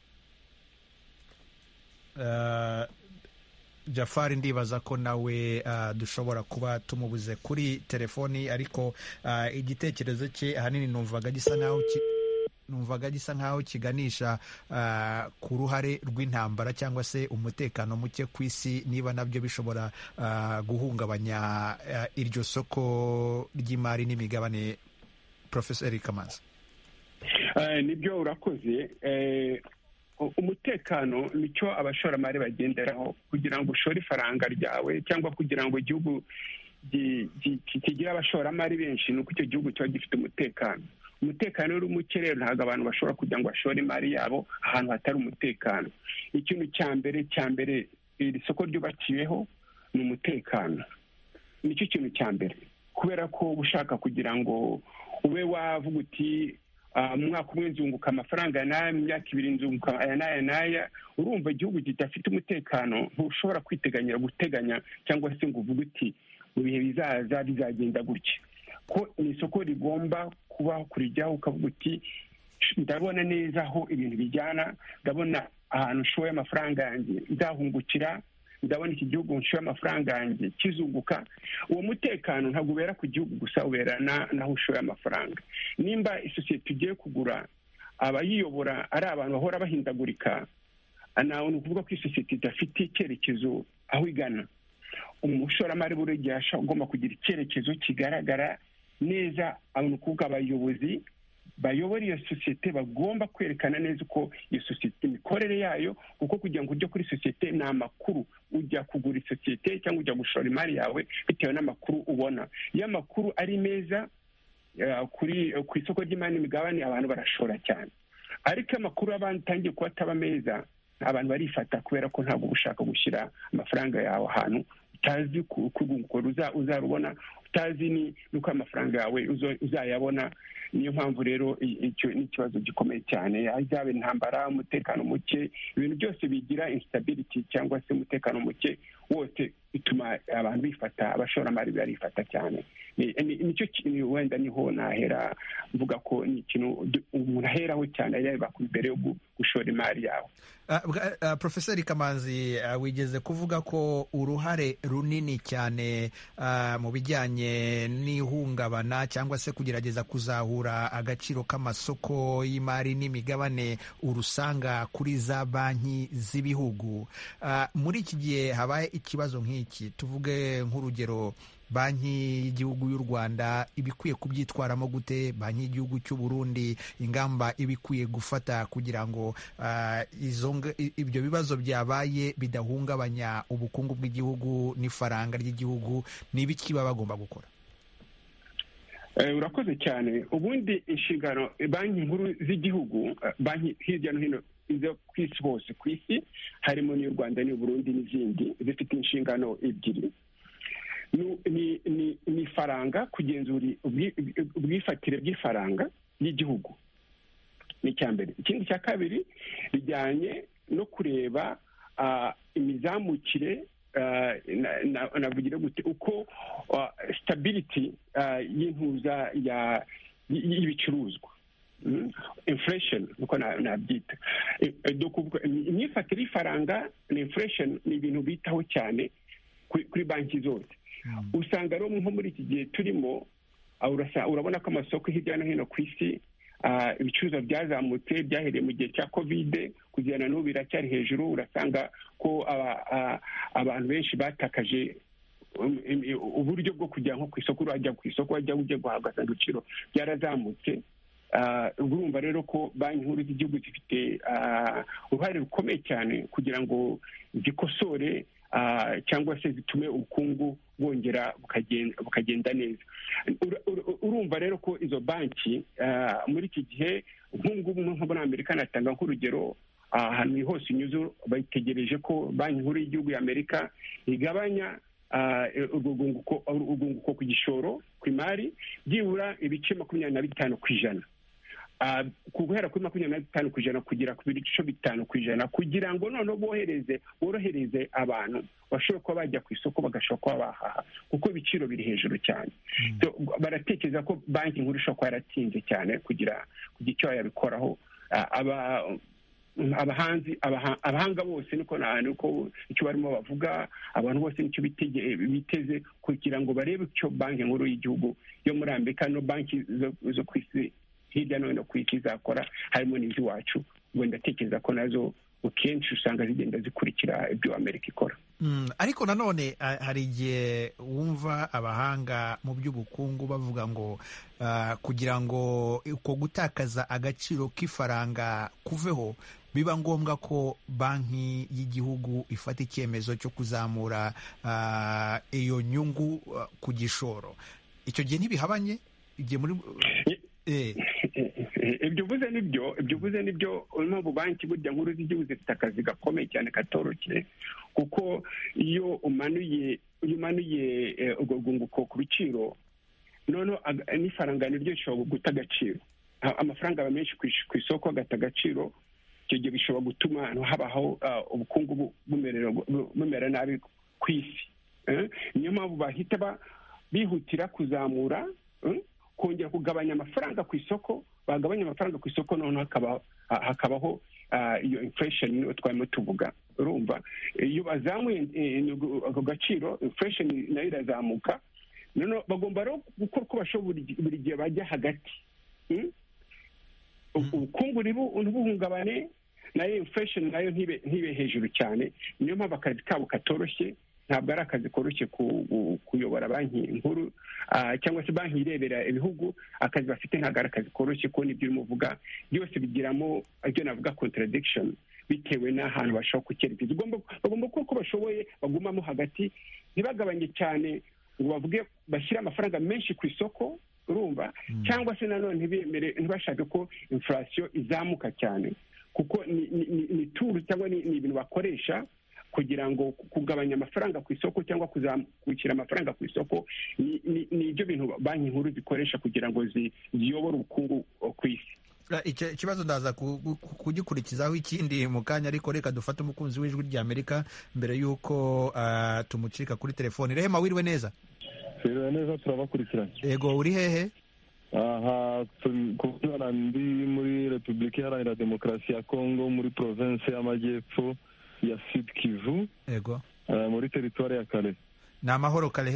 Uh, Jafari ndibaza ko nawe uh, dushobora kuba tumubuze kuri telefoni, ariko uh, igitekerezo cye ahanini numvaga gisa nkaho numvaga gisa nkaho kiganisha uh, ku ruhare rw'intambara cyangwa se umutekano muke ku isi, niba nabyo bishobora uh, guhungabanya uh, iryo soko ry'imari n'imigabane. Professor Kamanzi. Uh, nibyo urakoze. Uh, umutekano nicyo abashoramari bagenderaho kugira ngo ushore ifaranga ryawe cyangwa kugira ngo igihugu kigira abashoramari benshi, nuko icyo gihugu kiba gifite umutekano. Umutekano uri muke rero ntabwo abantu bashobora kugira ngo bashore imari yabo ahantu hatari umutekano. Ikintu cya mbere cya mbere iri soko ryubakiweho ni umutekano. Nicyo kintu cya mbere, kubera ko ushaka kugira ngo ube wavuga uti mu mwaka umwe nzunguka amafaranga n'aya, mu myaka ibiri nzunguka aya n'aya n'aya, urumva igihugu kidafite umutekano ntushobora kwiteganyira guteganya cyangwa se ngo uvuge uti mu bihe bizaza bizagenda gutya. Ko ni isoko rigomba kuba kurijyaho ukavuga uti ndabona neza aho ibintu bijyana, ndabona ahantu nshoye amafaranga yanjye nzahungukira, ndabona iki gihugu nshoye amafaranga yanjye kizunguka. Uwo mutekano ntabwo ubera ku gihugu gusa, ubera naho ushoye amafaranga. Nimba isosiyete ugiye kugura abayiyobora ari abantu bahora bahindagurika, nawe ni ukuvuga ko isosiyete idafite icyerekezo aho igana. Umushoramari buri gihe agomba kugira icyerekezo kigaragara neza. Ni ukuvuga abayobozi bayobora iyo sosiyete bagomba kwerekana neza uko iyo sosiyete imikorere yayo, kuko kugira ngo ujye kuri sosiyete ni amakuru. Ujya kugura isosiyete cyangwa ujya gushora imari yawe bitewe n'amakuru ubona. Iyo amakuru ari meza kuri ku isoko ry'imari n'imigabane abantu barashora cyane, ariko amakuru abandi atangiye kuba ataba meza abantu barifata, kubera ko ntabwo ushaka gushyira amafaranga yawe ahantu utazi ku rwunguko uzarubona, utazi n'uko amafaranga yawe uzayabona. Niyo mpamvu rero icyo ni ikibazo gikomeye cyane. Hazaba intambara, umutekano muke, ibintu byose bigira instability cyangwa se umutekano muke wose bituma abantu bifata, abashoramari barifata cyane. Nicyo wenda niho nahera mvuga ko ni ikintu umuntu aheraho cyane areba mbere yo gushora imari yawe. Professor Kamanzi, wigeze kuvuga ko uruhare runini cyane mu bijyanye n'ihungabana cyangwa se kugerageza kuzahura agaciro k'amasoko y'imari n'imigabane urusanga kuri za banki z'ibihugu. Muri iki gihe habaye ikibazo nk'iki, tuvuge nk'urugero banki y'igihugu y'u Rwanda ibikwiye kubyitwaramo gute, banki y'igihugu cy'u Burundi ingamba ibikwiye gufata kugira ngo uh, izo ibyo bibazo byabaye bidahungabanya ubukungu bw'igihugu n'ifaranga ry'igihugu, n'ibiki baba bagomba gukora? Urakoze cyane. Ubundi inshingano banki nkuru z'igihugu, banki hirya no hino izo ku isi hose ku isi harimo n'u Rwanda n'u Burundi n'izindi, zifite inshingano ebyiri. ni ni ni faranga, kugenzura ubwifatire bw'ifaranga y'igihugu, ni icya mbere. Ikindi cya kabiri bijyanye no kureba imizamukire, navugira gute, uko stability y'intuza y'ibicuruzwa, inflation uko nabyita. Imyifatire y'ifaranga na inflation ni ibintu bitaho cyane kuri banki zose. Usanga rero nko muri iki gihe turimo, urabona ko amasoko hirya no hino ku isi ibicuruzwa byazamutse, byahereye mu gihe cya kovide kugera n'ubu biracyari hejuru. Urasanga ko abantu benshi batakaje uburyo bwo kujya nko ku isoko, urajya ku isoko wajya ujya guhabwa ibiciro byarazamutse. Urumva rero ko banki nkuru z'igihugu zifite uruhare rukomeye cyane kugira ngo zikosore cyangwa se zitume ubukungu bwongera bukagenda neza. Urumva rero ko izo banki muri iki gihe nk'ubu nko muri Amerika, natanga nk'urugero, ahantu hose unyuze bayitegereje ko banki nkuru y'igihugu y'Amerika igabanya urwunguko ku gishoro ku imari byibura ibice makumyabiri na bitanu ku ijana, guhera kuri makumyabiri na bitanu ku ijana kugera ku bice bitanu ku ijana, kugira ngo noneho bohereze borohereze abantu bashobora kuba bajya ku isoko bagashobora kuba bahaha, kuko ibiciro biri hejuru cyane. Baratekereza ko banki nkuru ishobora kuba yaratinze cyane kugira kugira icyo yabikoraho. abahanzi abahanga bose niko nuko icyo barimo bavuga, abantu bose nicyo biteze kugira ngo barebe icyo banki nkuru y'igihugu yo muri Amerika no banki zo ku isi hirya no hino ku isi zakora, harimo n'iz'iwacu. Ngo ndatekereza ko nazo kenshi usanga zigenda zikurikira ibyo Amerika ikora. Ariko nanone hari igihe wumva abahanga mu by'ubukungu bavuga ngo kugira ngo uko gutakaza agaciro k'ifaranga kuveho, biba ngombwa ko banki y'igihugu ifata icyemezo cyo kuzamura iyo nyungu ku gishoro. Icyo gihe ntibihabanye igihe muri ibyo uvuze nibyo ibyo uvuze nibyo impamvu banki burya nkuru z'igihugu zifite akazi gakomeye cyane katoroshye, kuko iyo umanuye iyo umanuye urwo rwunguko ku biciro, noneho n'ifaranga niryo rishobora guta agaciro. Amafaranga aba menshi ku isoko agata agaciro, icyo gihe bishobora gutuma habaho ubukungu bumera nabi ku isi. Niyo mpamvu bahita bihutira kuzamura, kongera kugabanya amafaranga ku isoko. Bagabanya amafaranga ku isoko, noneho hakabaho iyo inflation niyo twarimo tuvuga. Urumva, iyo bazamuye ako gaciro, inflation nayo irazamuka. Noneho bagomba rero gukora uko bashoboye buri gihe bajya hagati, ubukungu ntibuhungabane, nayo inflation nayo ntibe hejuru cyane. Niyo mpamvu akazi kabo katoroshye. Ntabwo ari akazi koroshye kuyobora banki nkuru cyangwa se banki irebera ibihugu. Akazi bafite ntabwo ari akazi koroshye, kuko n'ibyo urimo uvuga byose bigiramo ibyo navuga contradiction, bitewe n'ahantu bashobora kucyerekeza. Bagomba uko bashoboye bagumamo hagati, ntibagabanye cyane ngo bavuge bashyire amafaranga menshi ku isoko. Urumva, cyangwa se nanone ntibemere ntibashake ko inflation izamuka cyane, kuko ni turu cyangwa ni ibintu bakoresha kugira ngo kugabanya amafaranga ku isoko cyangwa kuzamukira amafaranga ku isoko. Ni ibyo bintu banki nkuru zikoresha kugira ngo ziyobore ubukungu ku isi. Ikibazo ndaza kugikurikizaho ikindi mu kanya, ariko reka dufate umukunzi w'ijwi ry'Amerika mbere y'uko tumucika kuri telefoni. Rehema, wiriwe neza? Wiriwe neza, turabakurikiranye. Yego, uri hehe? Aha kubona ndi muri Repubulika Iharanira Demokarasi ya Kongo, muri province y'Amajyepfo ya Sud Kivu. Yego. Uh, muri teritwari ya Kale. Ni amahoro Kalehe?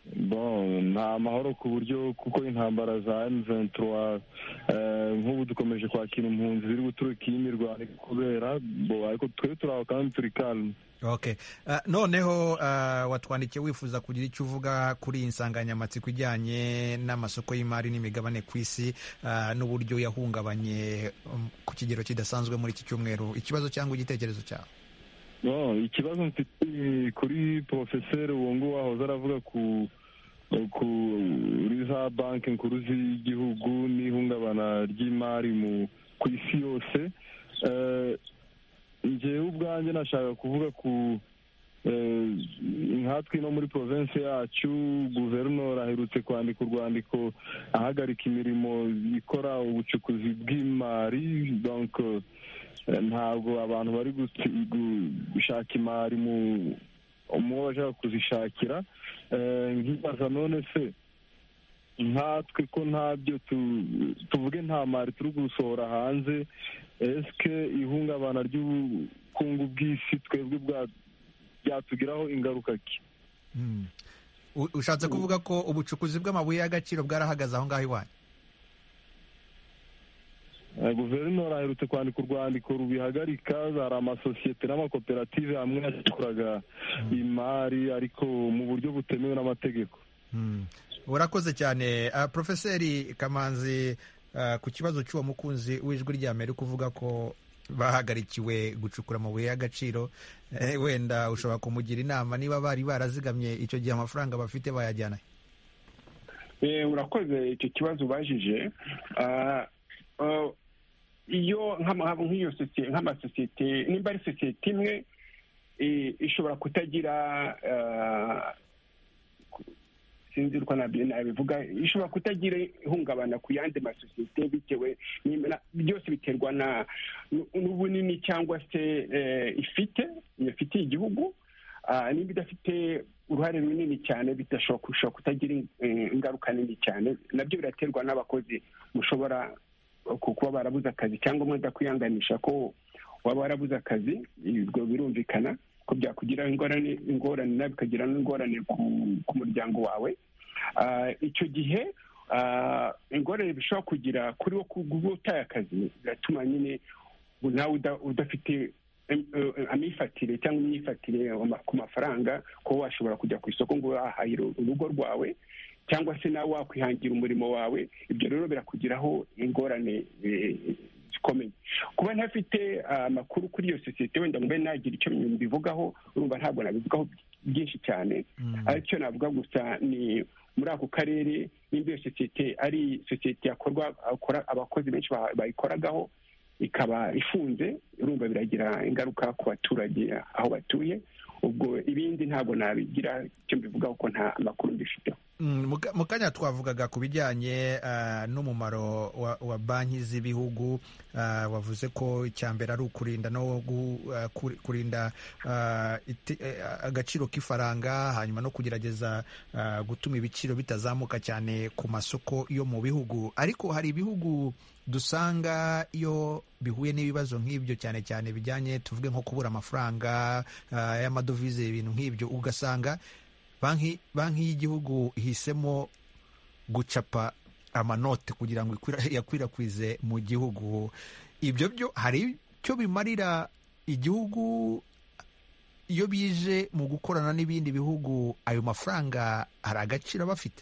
bon nta mahoro ku buryo kuko intambara za emu ventura nk'ubu dukomeje kwakira impunzi ziri guturuka iyi mirwano kubera bo ariko twe turi aho kandi turi kalme. Okay. Uh, noneho uh, watwandikiye wifuza kugira icyo uvuga kuri iyi nsanganyamatsiko ijyanye n'amasoko y'imari n'imigabane ku isi uh, n'uburyo yahungabanye um, ku kigero kidasanzwe muri iki cyumweru. Ikibazo cyangwa igitekerezo cyawe? No, ikibazo mfite kuri profeseri uwo nguwo wahoze aravuga ku kuri za banki nkuru z'igihugu n'ihungabana ry'imari mu ku isi yose. Uh, njyewe ubwanjye nashaka kuvuga ku nkatwe no muri province yacu guverineri aherutse kwandika urwandiko ahagarika imirimo ikora ubucukuzi bw'imari, donc ntabwo abantu bari gushaka imari mu bashaka kuzishakira. nkibaza none se nkatwe ko ntabyo tuvuge nta mari turi gusohora hanze, esike ihungabana ry'ubukungu bw'isi twebwe byatugiraho ingaruka ki? Ushatse kuvuga ko ubucukuzi bw'amabuye y'agaciro bwarahagaze aho ngaho iwanyu? guverineri aherutse kwandika urwandiko rubihagarika. hari amasosiyete n'amakoperative hamwe yacukuraga imari ariko mu buryo butemewe n'amategeko. urakoze cyane. uh, Profeseri Kamanzi, uh, ku kibazo cy'uwo mukunzi w'ijwi ry'Amerika uvuga ko bahagarikiwe gucukura amabuye y'agaciro, eh, wenda ushobora kumugira inama niba bari barazigamye icyo gihe amafaranga bafite bayajyana? eh urakoze icyo kibazo ubajije. uh, uh, iyo nk'iyo sosiyete nk'amasosiyete nimba ari sosiyete imwe ishobora kutagira uh, sinzi uko nabivuga, ishobora kutagira ihungabana ku yandi masosiyete bitewe byose biterwa na n'ubunini cyangwa se ifite ifitiye igihugu. nimba idafite uruhare runini cyane bidashobora kutagira ingaruka nini cyane. nabyo biraterwa n'abakozi mushobora kuba barabuze akazi cyangwa mwenda kwihanganisha ko waba warabuze akazi. ibyo birumvikana ko byakugiraho ingorane ingorane nawe bikagira n'ingorane ku muryango wawe. icyo gihe ingorane bishobora kugira kuri wo kuba utaye akazi biratuma nyine nawe udafite amifatire cyangwa imyifatire ku mafaranga, ko washobora kujya ku isoko ngo wahahire urugo rwawe cyangwa se nawe wakwihangira umurimo wawe. ibyo rero birakugiraho ingorane zikomeye. kuba ntafite amakuru kuri iyo sosiyete wenda mbe nagira icyo mbivugaho, urumva ntabwo nabivugaho byinshi cyane. ariko icyo navuga gusa ni muri ako karere nimba iyo sosiyete ari sosiyete yakorwa abakozi benshi bayikoragaho ikaba ifunze, urumva biragira ingaruka ku baturage aho batuye. ubwo ibindi ntabwo nabigira icyo mbivugaho ko nta makuru mbifiteho. mu kanya twavugaga ku bijyanye n'umumaro wa banki z'ibihugu. wavuze ko icya mbere ari ukurinda no kurinda agaciro k'ifaranga, hanyuma no kugerageza gutuma ibiciro bitazamuka cyane ku masoko yo mu bihugu. ariko hari ibihugu dusanga iyo bihuye n'ibibazo nk'ibyo cyane cyane bijyanye tuvuge nko kubura amafaranga y'amadovize, ibintu nk'ibyo, ugasanga banki banki y'igihugu ihisemo gucapa amanote kugira ngo yakwirakwize mu gihugu. ibyo byo hari icyo bimarira igihugu iyo bije mu gukorana n'ibindi bihugu? ayo mafaranga hari agaciro bafite?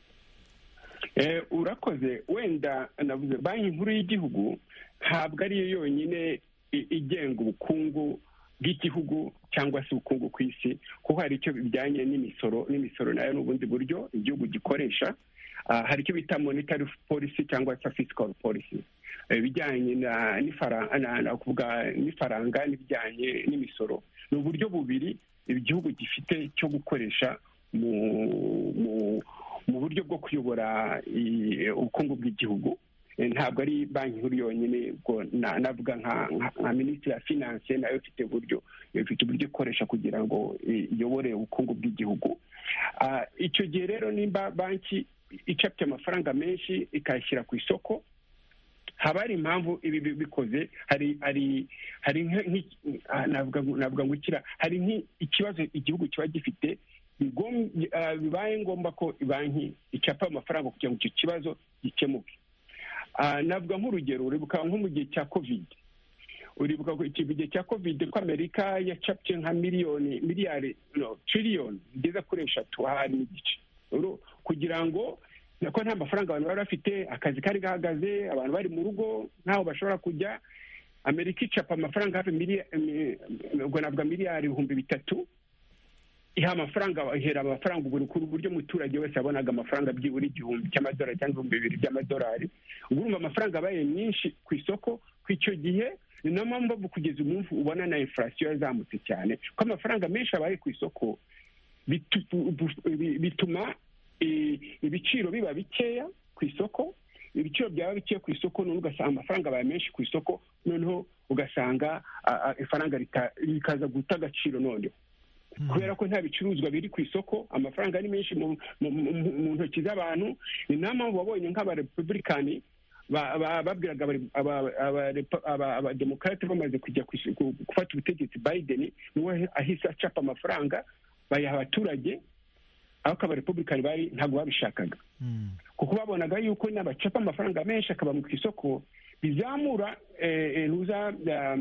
Eh, urakoze. wenda navuze banki nkuru y'igihugu ntabwo ariyo yonyine igenga ubukungu bw'igihugu cyangwa se ubukungu ku isi, kuko hari icyo bijyanye n'imisoro. n'imisoro nayo ni ubundi buryo igihugu gikoresha. uh, hari icyo bita monetary policy cyangwa se fiscal policy, ibijyanye uh, n'ifaranga kuvuga n'ifaranga n'ibijyanye n'imisoro. ni uburyo bubiri igihugu gifite cyo gukoresha mu mu mu buryo bwo kuyobora ubukungu bw'igihugu. ntabwo ari banki nkuru yonyine, ubwo navuga nka minisitiri ya finance nayo ifite uburyo ifite uburyo ikoresha kugira ngo iyobore ubukungu bw'igihugu. icyo gihe rero nimba banki icapye amafaranga menshi ikayashyira ku isoko, haba hari impamvu ibi bikoze. hari hari hari navuga ngo ikira hari nk'ikibazo igihugu kiba gifite bibaye ngombwa ko banki icapa amafaranga kugira ngo icyo kibazo gikemuke. Navuga nk'urugero, uribuka nko mu gihe cya covid, uribuka ko iki gihe cya covid ko Amerika yacapye nka miliyoni miliyari no triliyoni zigeze kuri eshatu hari n'igice kugira ngo nako nta mafaranga abantu bari bafite, akazi kari gahagaze, abantu bari mu rugo ntaho bashobora kujya. Amerika icapa amafaranga hafi miliyari ubwo navuga miliyari ibihumbi bitatu, iha amafaranga ihera amafaranga buri kuri buryo umuturage wese abonaga amafaranga byibura igihumbi cy'amadolari cyangwa ibihumbi bibiri by'amadolari. Urumva amafaranga abaye myinshi ku isoko ku icyo gihe, ni nayo mpamvu kugeza umunsi ubona na inflation yazamutse cyane, ko amafaranga menshi abaye ku isoko bituma ibiciro biba bikeya ku isoko. Ibiciro byaba bikeya ku isoko none ugasanga amafaranga abaye menshi ku isoko, noneho ugasanga ifaranga rikaza guta agaciro noneho kubera ko nta bicuruzwa biri ku isoko, amafaranga ari menshi mu ntoki z'abantu. Ni nayo mpamvu wabonye nk'abarepublikani babwiraga abademokarate bamaze kujya gufata ubutegetsi, Biden niwe ahise acapa amafaranga bayaha abaturage, ariko abarepublikani bari ntabwo babishakaga kuko babonaga yuko n'abacapa amafaranga menshi akaba mu isoko bizamura ruza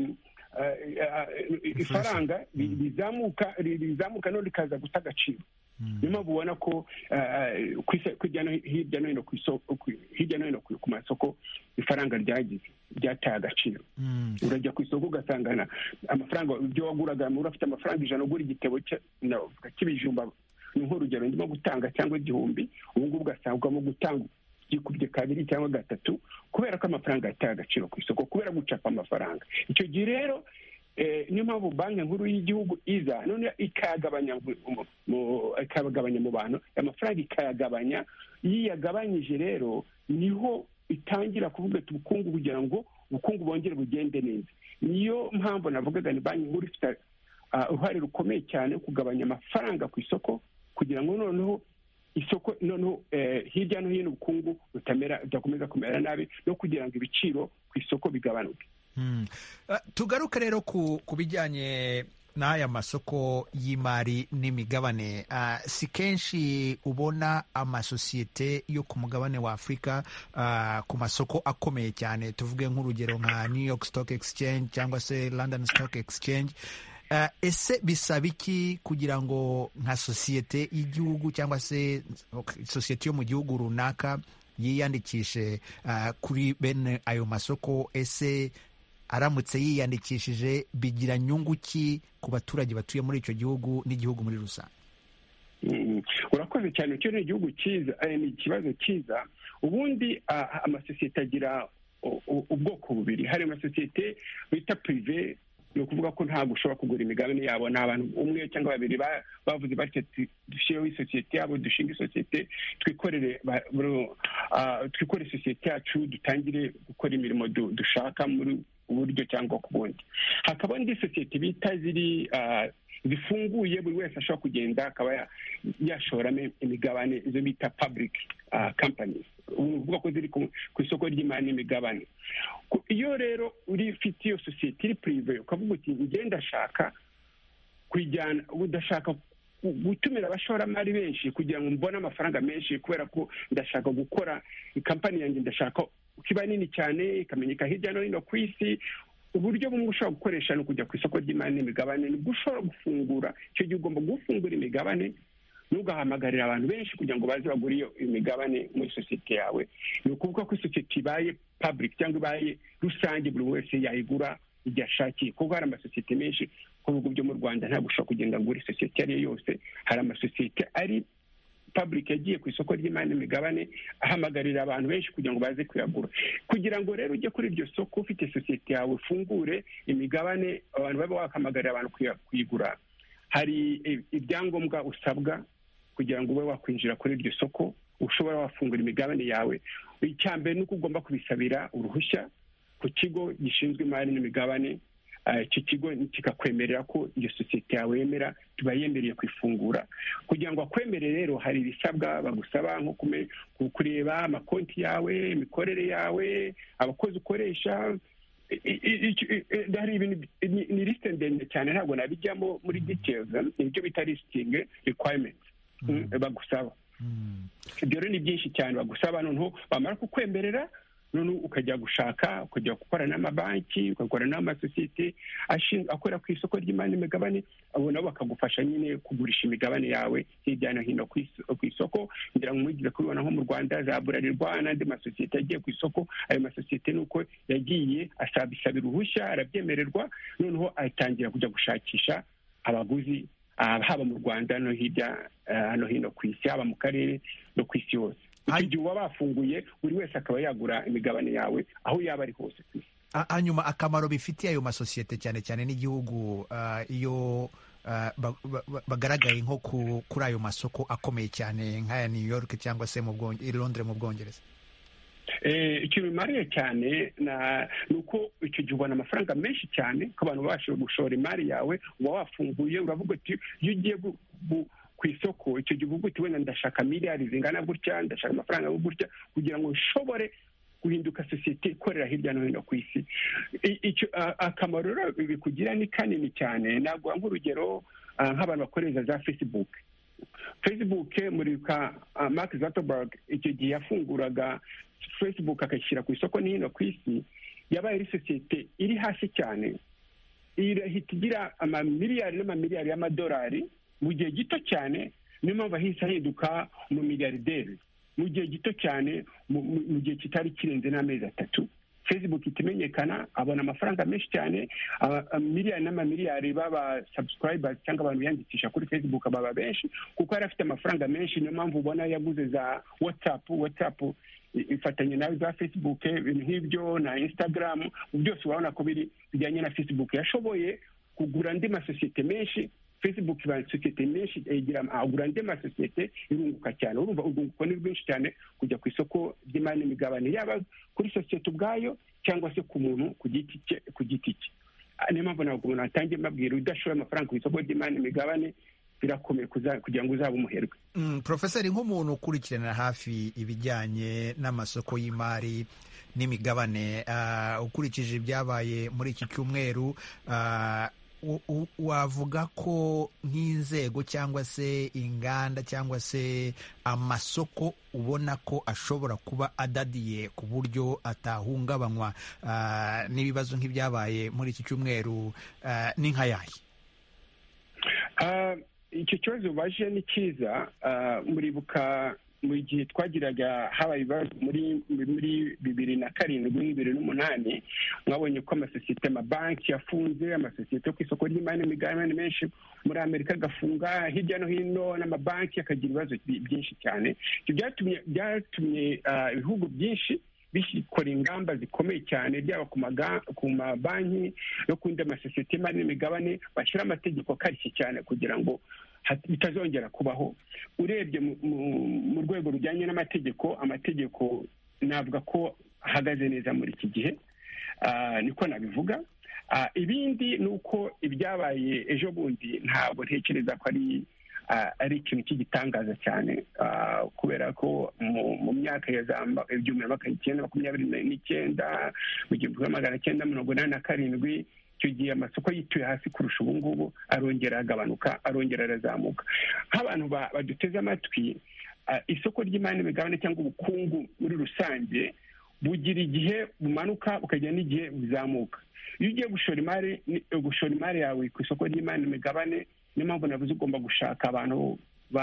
ifaranga bizamuka bizamuka no rikaza guta agaciro. Niyo mpamvu ubona ko hirya no hino ku isoko, hirya no hino ku masoko ifaranga ryagize ryataye agaciro. Urajya ku isoko ugasangana amafaranga ibyo waguraga, urafite amafaranga ijana ugura igitebo cy'ibijumba ni nk'urugero ndimo gutanga cyangwa igihumbi, ubu ngubu ugasangwamo gutanga gikubye kabiri cyangwa gatatu kubera ko amafaranga yataye agaciro ku isoko kubera gucapa amafaranga. Icyo gihe rero niyo mpamvu banki nkuru y'igihugu iza none ikayagabanya ikayagabanya mu bantu, amafaranga ikayagabanya. Iyo iyagabanyije rero niho itangira kuvuga ati ubukungu kugira ngo ubukungu bongere bugende neza. Niyo mpamvu navugaga ni banki nkuru ifite uruhare rukomeye cyane kugabanya amafaranga ku isoko kugira ngo noneho isoko noneho hirya no hino ubukungu butamera budakomeza kumera nabi, no kugira ngo ibiciro ku isoko bigabanuke. Tugaruke rero ku bijyanye n'aya masoko y'imari n'imigabane. Si kenshi ubona amasosiyete yo ku mugabane wa Afurika ku masoko akomeye cyane, tuvuge nk'urugero nka New York Stock Exchange cyangwa se London Stock Exchange. Ese bisaba iki kugira ngo nka sosiyete y'igihugu cyangwa se sosiyete yo mu gihugu runaka yiyandikishe kuri bene ayo masoko? Ese aramutse yiyandikishije bigira nyungu ki ku baturage batuye muri icyo gihugu n'igihugu muri rusange? Urakoze cyane. Icyo ni igihugu cyiza, ni ikibazo cyiza. Ubundi amasosiyete agira ubwoko bubiri. Hari amasosiyete bita prive, ni ukuvuga ko ntabwo ushobora kugura imigabane yabo, ni abantu umwe cyangwa babiri bavuze bati dushyireho isosiyete yabo, dushinga isosiyete twikorere twikore sosiyete yacu, dutangire gukora imirimo dushaka muri uburyo cyangwa ku bundi. Hakaba indi sosiyete bita ziri zifunguye, buri wese ashobora kugenda akaba yashoramo imigabane, izo bita public companies, uvuga ko ziri ku isoko ry'imari n'imigabane. Iyo rero uri ufite iyo sosiyete iri prive ukavuga uti njye ndashaka kujyana, udashaka gutumira abashoramari benshi kugira ngo mbone amafaranga menshi, kubera ko ndashaka gukora ikampani yanjye, ndashaka kiba nini cyane ikamenyeka hirya no hino ku isi. Uburyo bumwe ushobora gukoresha ni ukujya ku isoko ry'imari n'imigabane. Nibwo ushobora gufungura, icyo gihe ugomba gufungura imigabane, ntugahamagarira abantu benshi kugira ngo baze bagure iyo imigabane muri sosiyete yawe. Ni ukuvuga ko isosiyete ibaye public cyangwa ibaye rusange, buri wese yayigura igihe ashakiye, kuko hari amasosiyete menshi ku bihugu byo mu Rwanda ntabwo ushobora kugenda ngura isosiyete iyo ari yo yose. Hari amasosiyete ari public yagiye ku isoko ry'imari n'imigabane ahamagarira abantu benshi kugira ngo baze kuyagura. Kugira ngo rero ujye kuri iryo soko ufite sosiyete yawe ufungure imigabane, abantu babe wakamagarira abantu kuyigura, hari ibyangombwa usabwa kugira ngo ube wakwinjira kuri iryo soko, ushobora wafungura imigabane yawe. Icya mbere ni uko ugomba kubisabira uruhushya ku kigo gishinzwe imari n'imigabane. Icyo kigo kikakwemerera ko iyo sosiyete yawe yemera, tuba yemereye kwifungura. Kugira ngo akwemere rero hari ibisabwa bagusaba, nko kureba amakonti yawe, imikorere yawe, abakozi ukoresha, hari ibintu ni lisite ndende cyane ntabwo nabijyamo muri details, nibyo bita listing requirements bagusaba. Ibyo rero ni byinshi cyane bagusaba, noneho bamara kukwemerera none ukajya gushaka ukajya gukora n'amabanki, ugakora n'amasosiyete akorera ku isoko ry'imari n'imigabane, abo nabo bakagufasha nyine kugurisha imigabane yawe hirya no hino ku isoko. ngira ngo mugize kubibona nko mu Rwanda za Bralirwa n'andi masosiyete yagiye ku isoko. Ayo masosiyete nuko yagiye asabisabira uruhushya, arabyemererwa, noneho atangira kujya gushakisha abaguzi haba mu Rwanda no hirya no hino ku isi, haba mu karere no ku isi yose. Icyo gihe uba bafunguye buri wese akaba yagura imigabane yawe aho yaba ari hose ku isi. Hanyuma akamaro bifitiye ayo masosiyete cyane cyane n'igihugu iyo bagaragaye nko kuri ayo masoko akomeye cyane nk'aya New York cyangwa se mu Londres mu Bwongereza. Icyo bimariye cyane ni uko icyo gihe ubona amafaranga menshi cyane ko abantu babashije gushora imari yawe, uba wafunguye uravuga uti iyo ugiye ku isoko icyo gihe uvuga uti wenda ndashaka miliyari zingana gutya, ndashaka amafaranga gutya kugira ngo nshobore guhinduka sosiyete ikorera hirya no hino ku isi. Icyo akamaro rero bikugira ni kanini cyane. Naguha nk'urugero nk'abantu bakoreza za Facebook. Facebook muri ka Mark Zuckerberg icyo gihe yafunguraga Facebook akayishyira ku isoko ni hino ku isi, yabaye ari sosiyete iri hasi cyane, irahita igira amamiliyari n'amamiliyari y'amadolari mu gihe gito cyane. Niyo mpamvu ahise ahinduka umumiliyarderi mu gihe gito cyane, mu gihe kitari kirenze n'amezi atatu. Facebook itimenyekana, abona amafaranga menshi cyane, miliyari n'amamiliyari baba subscribers cyangwa abantu biyandikisha kuri Facebook baba benshi kuko yari afite amafaranga menshi. Niyo mpamvu ubona yaguze za WhatsApp WhatsApp ifatanye nawe za Facebook, ibintu nk'ibyo na Instagram byose urabona ko biri bijyanye na Facebook. Yashoboye kugura andi masosiyete menshi. Facebook iba sosiyete menshi igira agura andi masosiyete irunguka cyane. Urumva urwunguko ni rwinshi cyane kujya ku isoko ry'imari n'imigabane, yaba kuri sosiyete ubwayo cyangwa se ku muntu ku giti cye ku giti cye. Niyo mpamvu ntabwo umuntu atangiye mabwira udashoye amafaranga ku isoko ry'imari n'imigabane birakomeye kugira ngo uzabe umuherwe. Profeseri, nk'umuntu ukurikirana hafi ibijyanye n'amasoko y'imari n'imigabane, ukurikije ibyabaye muri iki cyumweru, wavuga ko nk'inzego cyangwa se inganda cyangwa se amasoko ubona ko ashobora kuba adadiye ku buryo atahungabanywa n'ibibazo nk'ibyabaye muri iki cyumweru ni nk'ayahe? Icyo kibazo baje ni cyiza. Muribuka mu gihe twagiraga habaye ibibazo muri muri bibiri na karindwi bibiri n'umunani, mwabonye ko amasosiyete amabanki yafunze, amasosiyete yo ku isoko ry'imari n'imigabane menshi muri Amerika agafunga, hirya no hino n'amabanki akagira ibibazo byinshi cyane. Ibyo byatumye byatumye ibihugu byinshi bikora ingamba zikomeye cyane, byaba ku mabanki no ku ndi amasosiyete y'imari n'imigabane, bashyira amategeko akarishye cyane kugira ngo bitazongera kubaho. Urebye mu rwego rujyanye n'amategeko, amategeko navuga ko ahagaze neza muri iki gihe, niko nabivuga. Ibindi ni uko ibyabaye ejo bundi ntabwo ntekereza ko ari ari ikintu cy'igitangaza cyane, kubera ko mu myaka ya igihumbi magana cyenda makumyabiri n'icyenda mu gihumbi magana cyenda mirongo inani na karindwi, icyo gihe amasoko yituye hasi kurusha ubu ngubu, arongera agabanuka, arongera arazamuka. Nk'abantu baduteze amatwi, isoko ry'imari n'imigabane cyangwa ubukungu muri rusange bugira igihe bumanuka bukagira n'igihe buzamuka. Iyo ugiye gushora imari gushora imari yawe ku isoko ry'imari n'imigabane, niyo mpamvu navuze ugomba gushaka abantu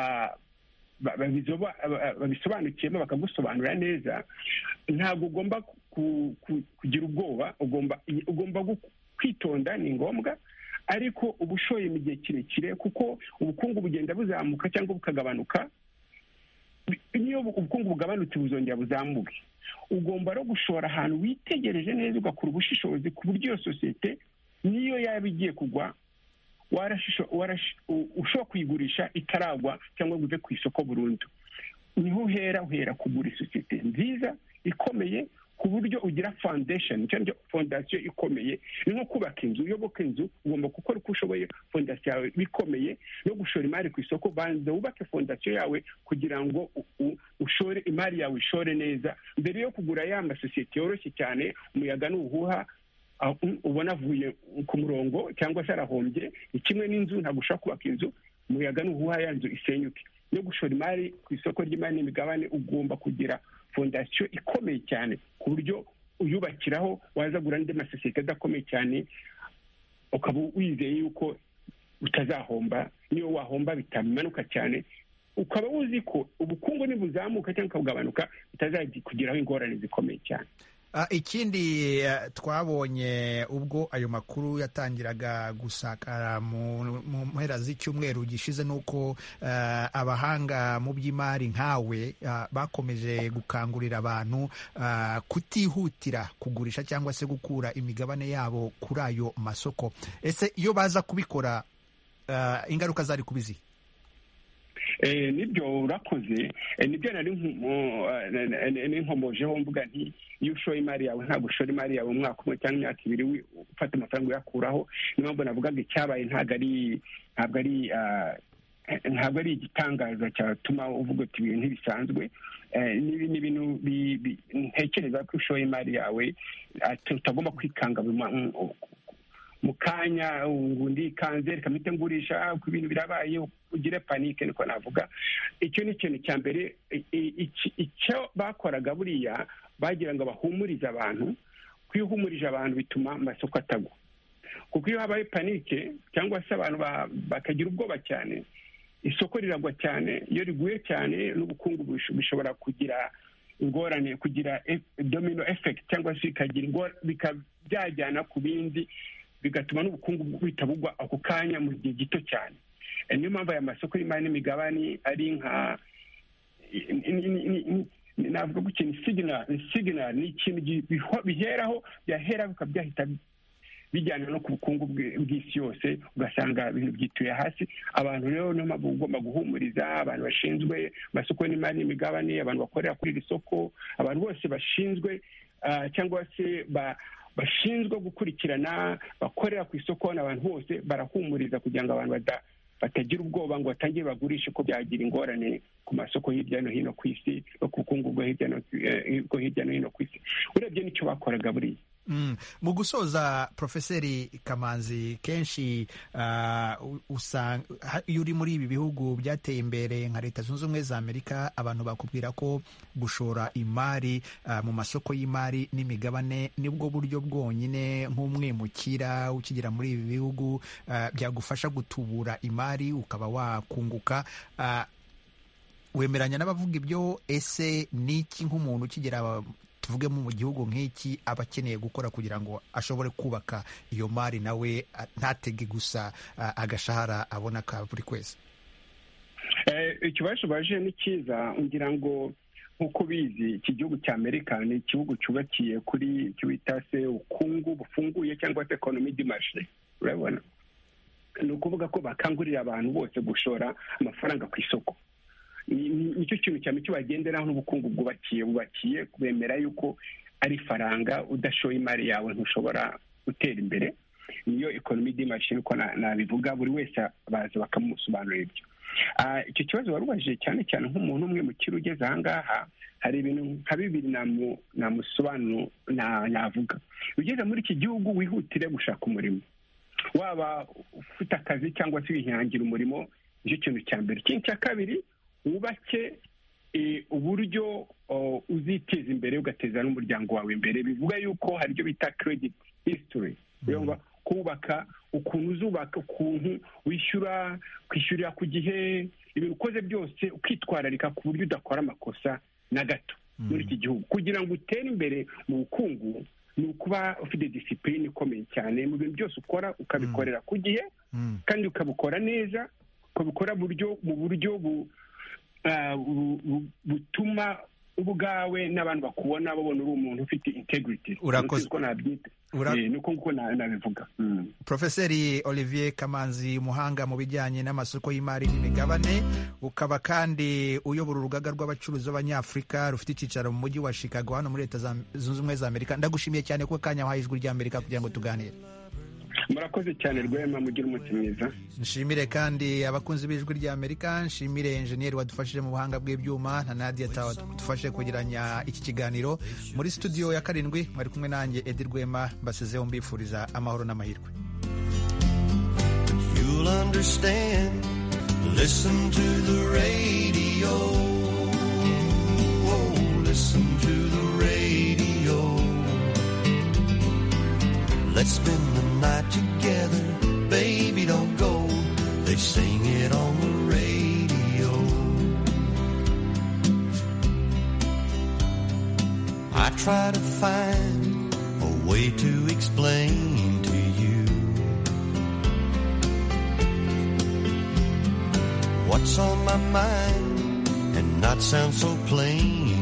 babisobanukiyemo bakagusobanurira neza. Ntabwo ugomba kugira ubwoba, ugomba kwitonda, ni ngombwa, ariko uba ushoye mu gihe kirekire kuko ubukungu bugenda buzamuka cyangwa bukagabanuka. Niyo ubukungu bugabanutse buzongera buzamuke. Ugomba no gushora ahantu witegereje neza, ugakora ubushishozi ku buryo iyo sosiyete niyo yaba igiye kugwa ushobora kuyigurisha itaragwa cyangwa ngo uve ku isoko burundu. Niho uhera uhera kugura isosiyete nziza ikomeye ku buryo ugira foundation cyangwa fondasiyo ikomeye. Ni nko kubaka inzu, uyoboka inzu ugomba gukora uko ushoboye fondasiyo yawe bikomeye. No gushora imari ku isoko, banza wubake fondasiyo yawe kugira ngo ushore imari yawe ishore neza mbere yo kugura ya masosiyete yoroshye cyane, umuyaga n'ubuhuha ubona avuye ku murongo cyangwa se arahombye. ni kimwe n'inzu, ntabwo ushobora kubaka inzu umuyaga nuhuha ya nzu isenyuke. no gushora imari ku isoko ry'imari n'imigabane ugomba kugira fondasiyo ikomeye cyane ku buryo uyubakiraho waza gura n'indi masosiyete adakomeye cyane ukaba wizeye yuko utazahomba, niyo wahomba bitamanuka cyane, ukaba uzi ko ubukungu nibuzamuka cyangwa bugabanuka bitazakugiraho ingorane zikomeye cyane. Ikindi twabonye ubwo ayo makuru yatangiraga gusakara mu mpera z'icyumweru gishize nuko abahanga mu by'imari nkawe bakomeje gukangurira abantu kutihutira kugurisha cyangwa se gukura imigabane yabo kuri ayo masoko. Ese iyo baza kubikora ingaruka zari kubizi? nibyo urakoze, nibyo nari nkomojeho mvuga nti iyo ushoye imari yawe ntabwo ushora imari yawe umwaka umwe cyangwa imyaka ibiri ufata amafaranga uyakuraho. niyo mpamvu navugaga icyabaye ntabwo ari ntabwo ari ntabwo ari igitangaza cyatuma uvuga uti ibintu ntibisanzwe. ni ibintu ntekereza ko ushoye imari yawe utagomba kwikanga mu kanya undi kanze reka mpite ngurisha ku bintu birabaye ugire panike, niko navuga. icyo ni ikintu cya mbere. icyo bakoraga buriya bagira ngo bahumurize abantu. kwihumurije abantu bituma amasoko atagwa, kuko iyo habaye panike cyangwa se abantu bakagira ubwoba cyane, isoko riragwa cyane. iyo riguye cyane n'ubukungu bishobora kugira ingorane, kugira domino effect cyangwa se byajyana ku bindi, bigatuma n'ubukungu buhita bugwa ako kanya mu gihe gito cyane. niyo mpamvu aya masoko y'imari n'imigabane ari nka navuga ko ikintu signal, ni ikintu biheraho byahera bikaba byahita bijyana no ku bukungu bw'isi yose, ugasanga ibintu byituye hasi. abantu rero niyo mpamvu ugomba guhumuriza abantu bashinzwe amasoko y'imari n'imigabane, abantu bakorera kuri iri soko, abantu bose bashinzwe cyangwa se bashinzwe gukurikirana bakorera ku isoko, n'abantu bose barahumuriza kugira ngo abantu batagira ubwoba ngo batangire bagurishe ko byagira ingorane ku masoko hirya no hino ku isi no ku bukungu bwo hirya no hino ku isi. urebye nicyo bakoraga buriya. mu gusoza, Profeseri Kamanzi, kenshi usanga iyo uri muri ibi bihugu byateye imbere nka Leta Zunze Ubumwe za Amerika, abantu bakubwira ko gushora imari mu masoko y'imari n'imigabane nibwo buryo bwonyine nk'umwimukira ukigera muri ibi bihugu byagufasha gutubura imari ukaba wakunguka. Wemeranya n'abavuga ibyo? Ese niki nk'umuntu ukigera tuvuge mu gihugu nk'iki aba akeneye gukora kugira ngo ashobore kubaka iyo mari nawe ntatege gusa agashahara abona ka buri kwezi? ikibazo baje ni cyiza. ngira ngo nk'uko bizi iki gihugu cya Amerika ni igihugu cyubakiye kuri icyo bita se ubukungu bufunguye cyangwa se economy de marché. urabona, ni ukuvuga ko bakangurira abantu bose gushora amafaranga ku isoko. nicyo kintu cyane cyo bagenderaho n'ubukungu bwubakiye bubakiye bemera yuko ari faranga, udashoye imari yawe ntushobora gutera imbere. niyo economy de marché niko nabivuga, buri wese baza bakamusobanurira ibyo. icyo kibazo warubajije cyane cyane nk'umuntu umwe mu kiro ugeze aha ngaha, hari ibintu nka bibiri namusobanuro navuga. ugeze muri iki gihugu wihutire gushaka umurimo, waba ufite akazi cyangwa se wihangira umurimo. nicyo kintu cya mbere. ikindi cya kabiri, wubake uburyo uziteza imbere ugateza n'umuryango wawe imbere. bivuga yuko hari ibyo bita credit history, kubaka ukuntu uzubaka, ukuntu wishyura, kwishyurira ku gihe, ibintu ukoze byose ukitwararika ku buryo udakora amakosa na gato muri iki gihugu. kugira ngo utere imbere mu bukungu ni ukuba ufite disipurine ikomeye cyane mu bintu byose ukora, ukabikorera ku gihe kandi ukabikora neza, ukabikora buryo mu buryo bu butuma ubwawe n'abantu bakubona babona uri umuntu ufite integrity. urakoze ko nabyita nuko nguko nabivuga. Profeseri Olivier Kamanzi, umuhanga mu bijyanye n'amasoko y'imari n'imigabane, ukaba kandi uyobora urugaga rw'abacuruzi b'Abanyafurika rufite icyicaro mu mujyi wa Chicago hano muri Leta Zunze Ubumwe za Amerika. ndagushimiye cyane ko kanya wahaye Ijwi ry'Amerika kugira ngo tuganire. murakoze cyane Rwema, mugire umunsi mwiza. nshimire kandi abakunzi b'ijwi rya Amerika, nshimire enjeniyeri wadufashije mu buhanga bw'ibyuma na Nadia wadufashije kugiranya iki kiganiro. Muri studio ya karindwi mwari kumwe nanjye Edi Rwema, mbasizeho mbifuriza amahoro n'amahirwe. You'll understand, listen to the radio, oh, listen to the radio. Let's spend the night together, baby, don't go. They sing it on the radio. I try to find a way to explain to you what's on my mind and not sound so plain.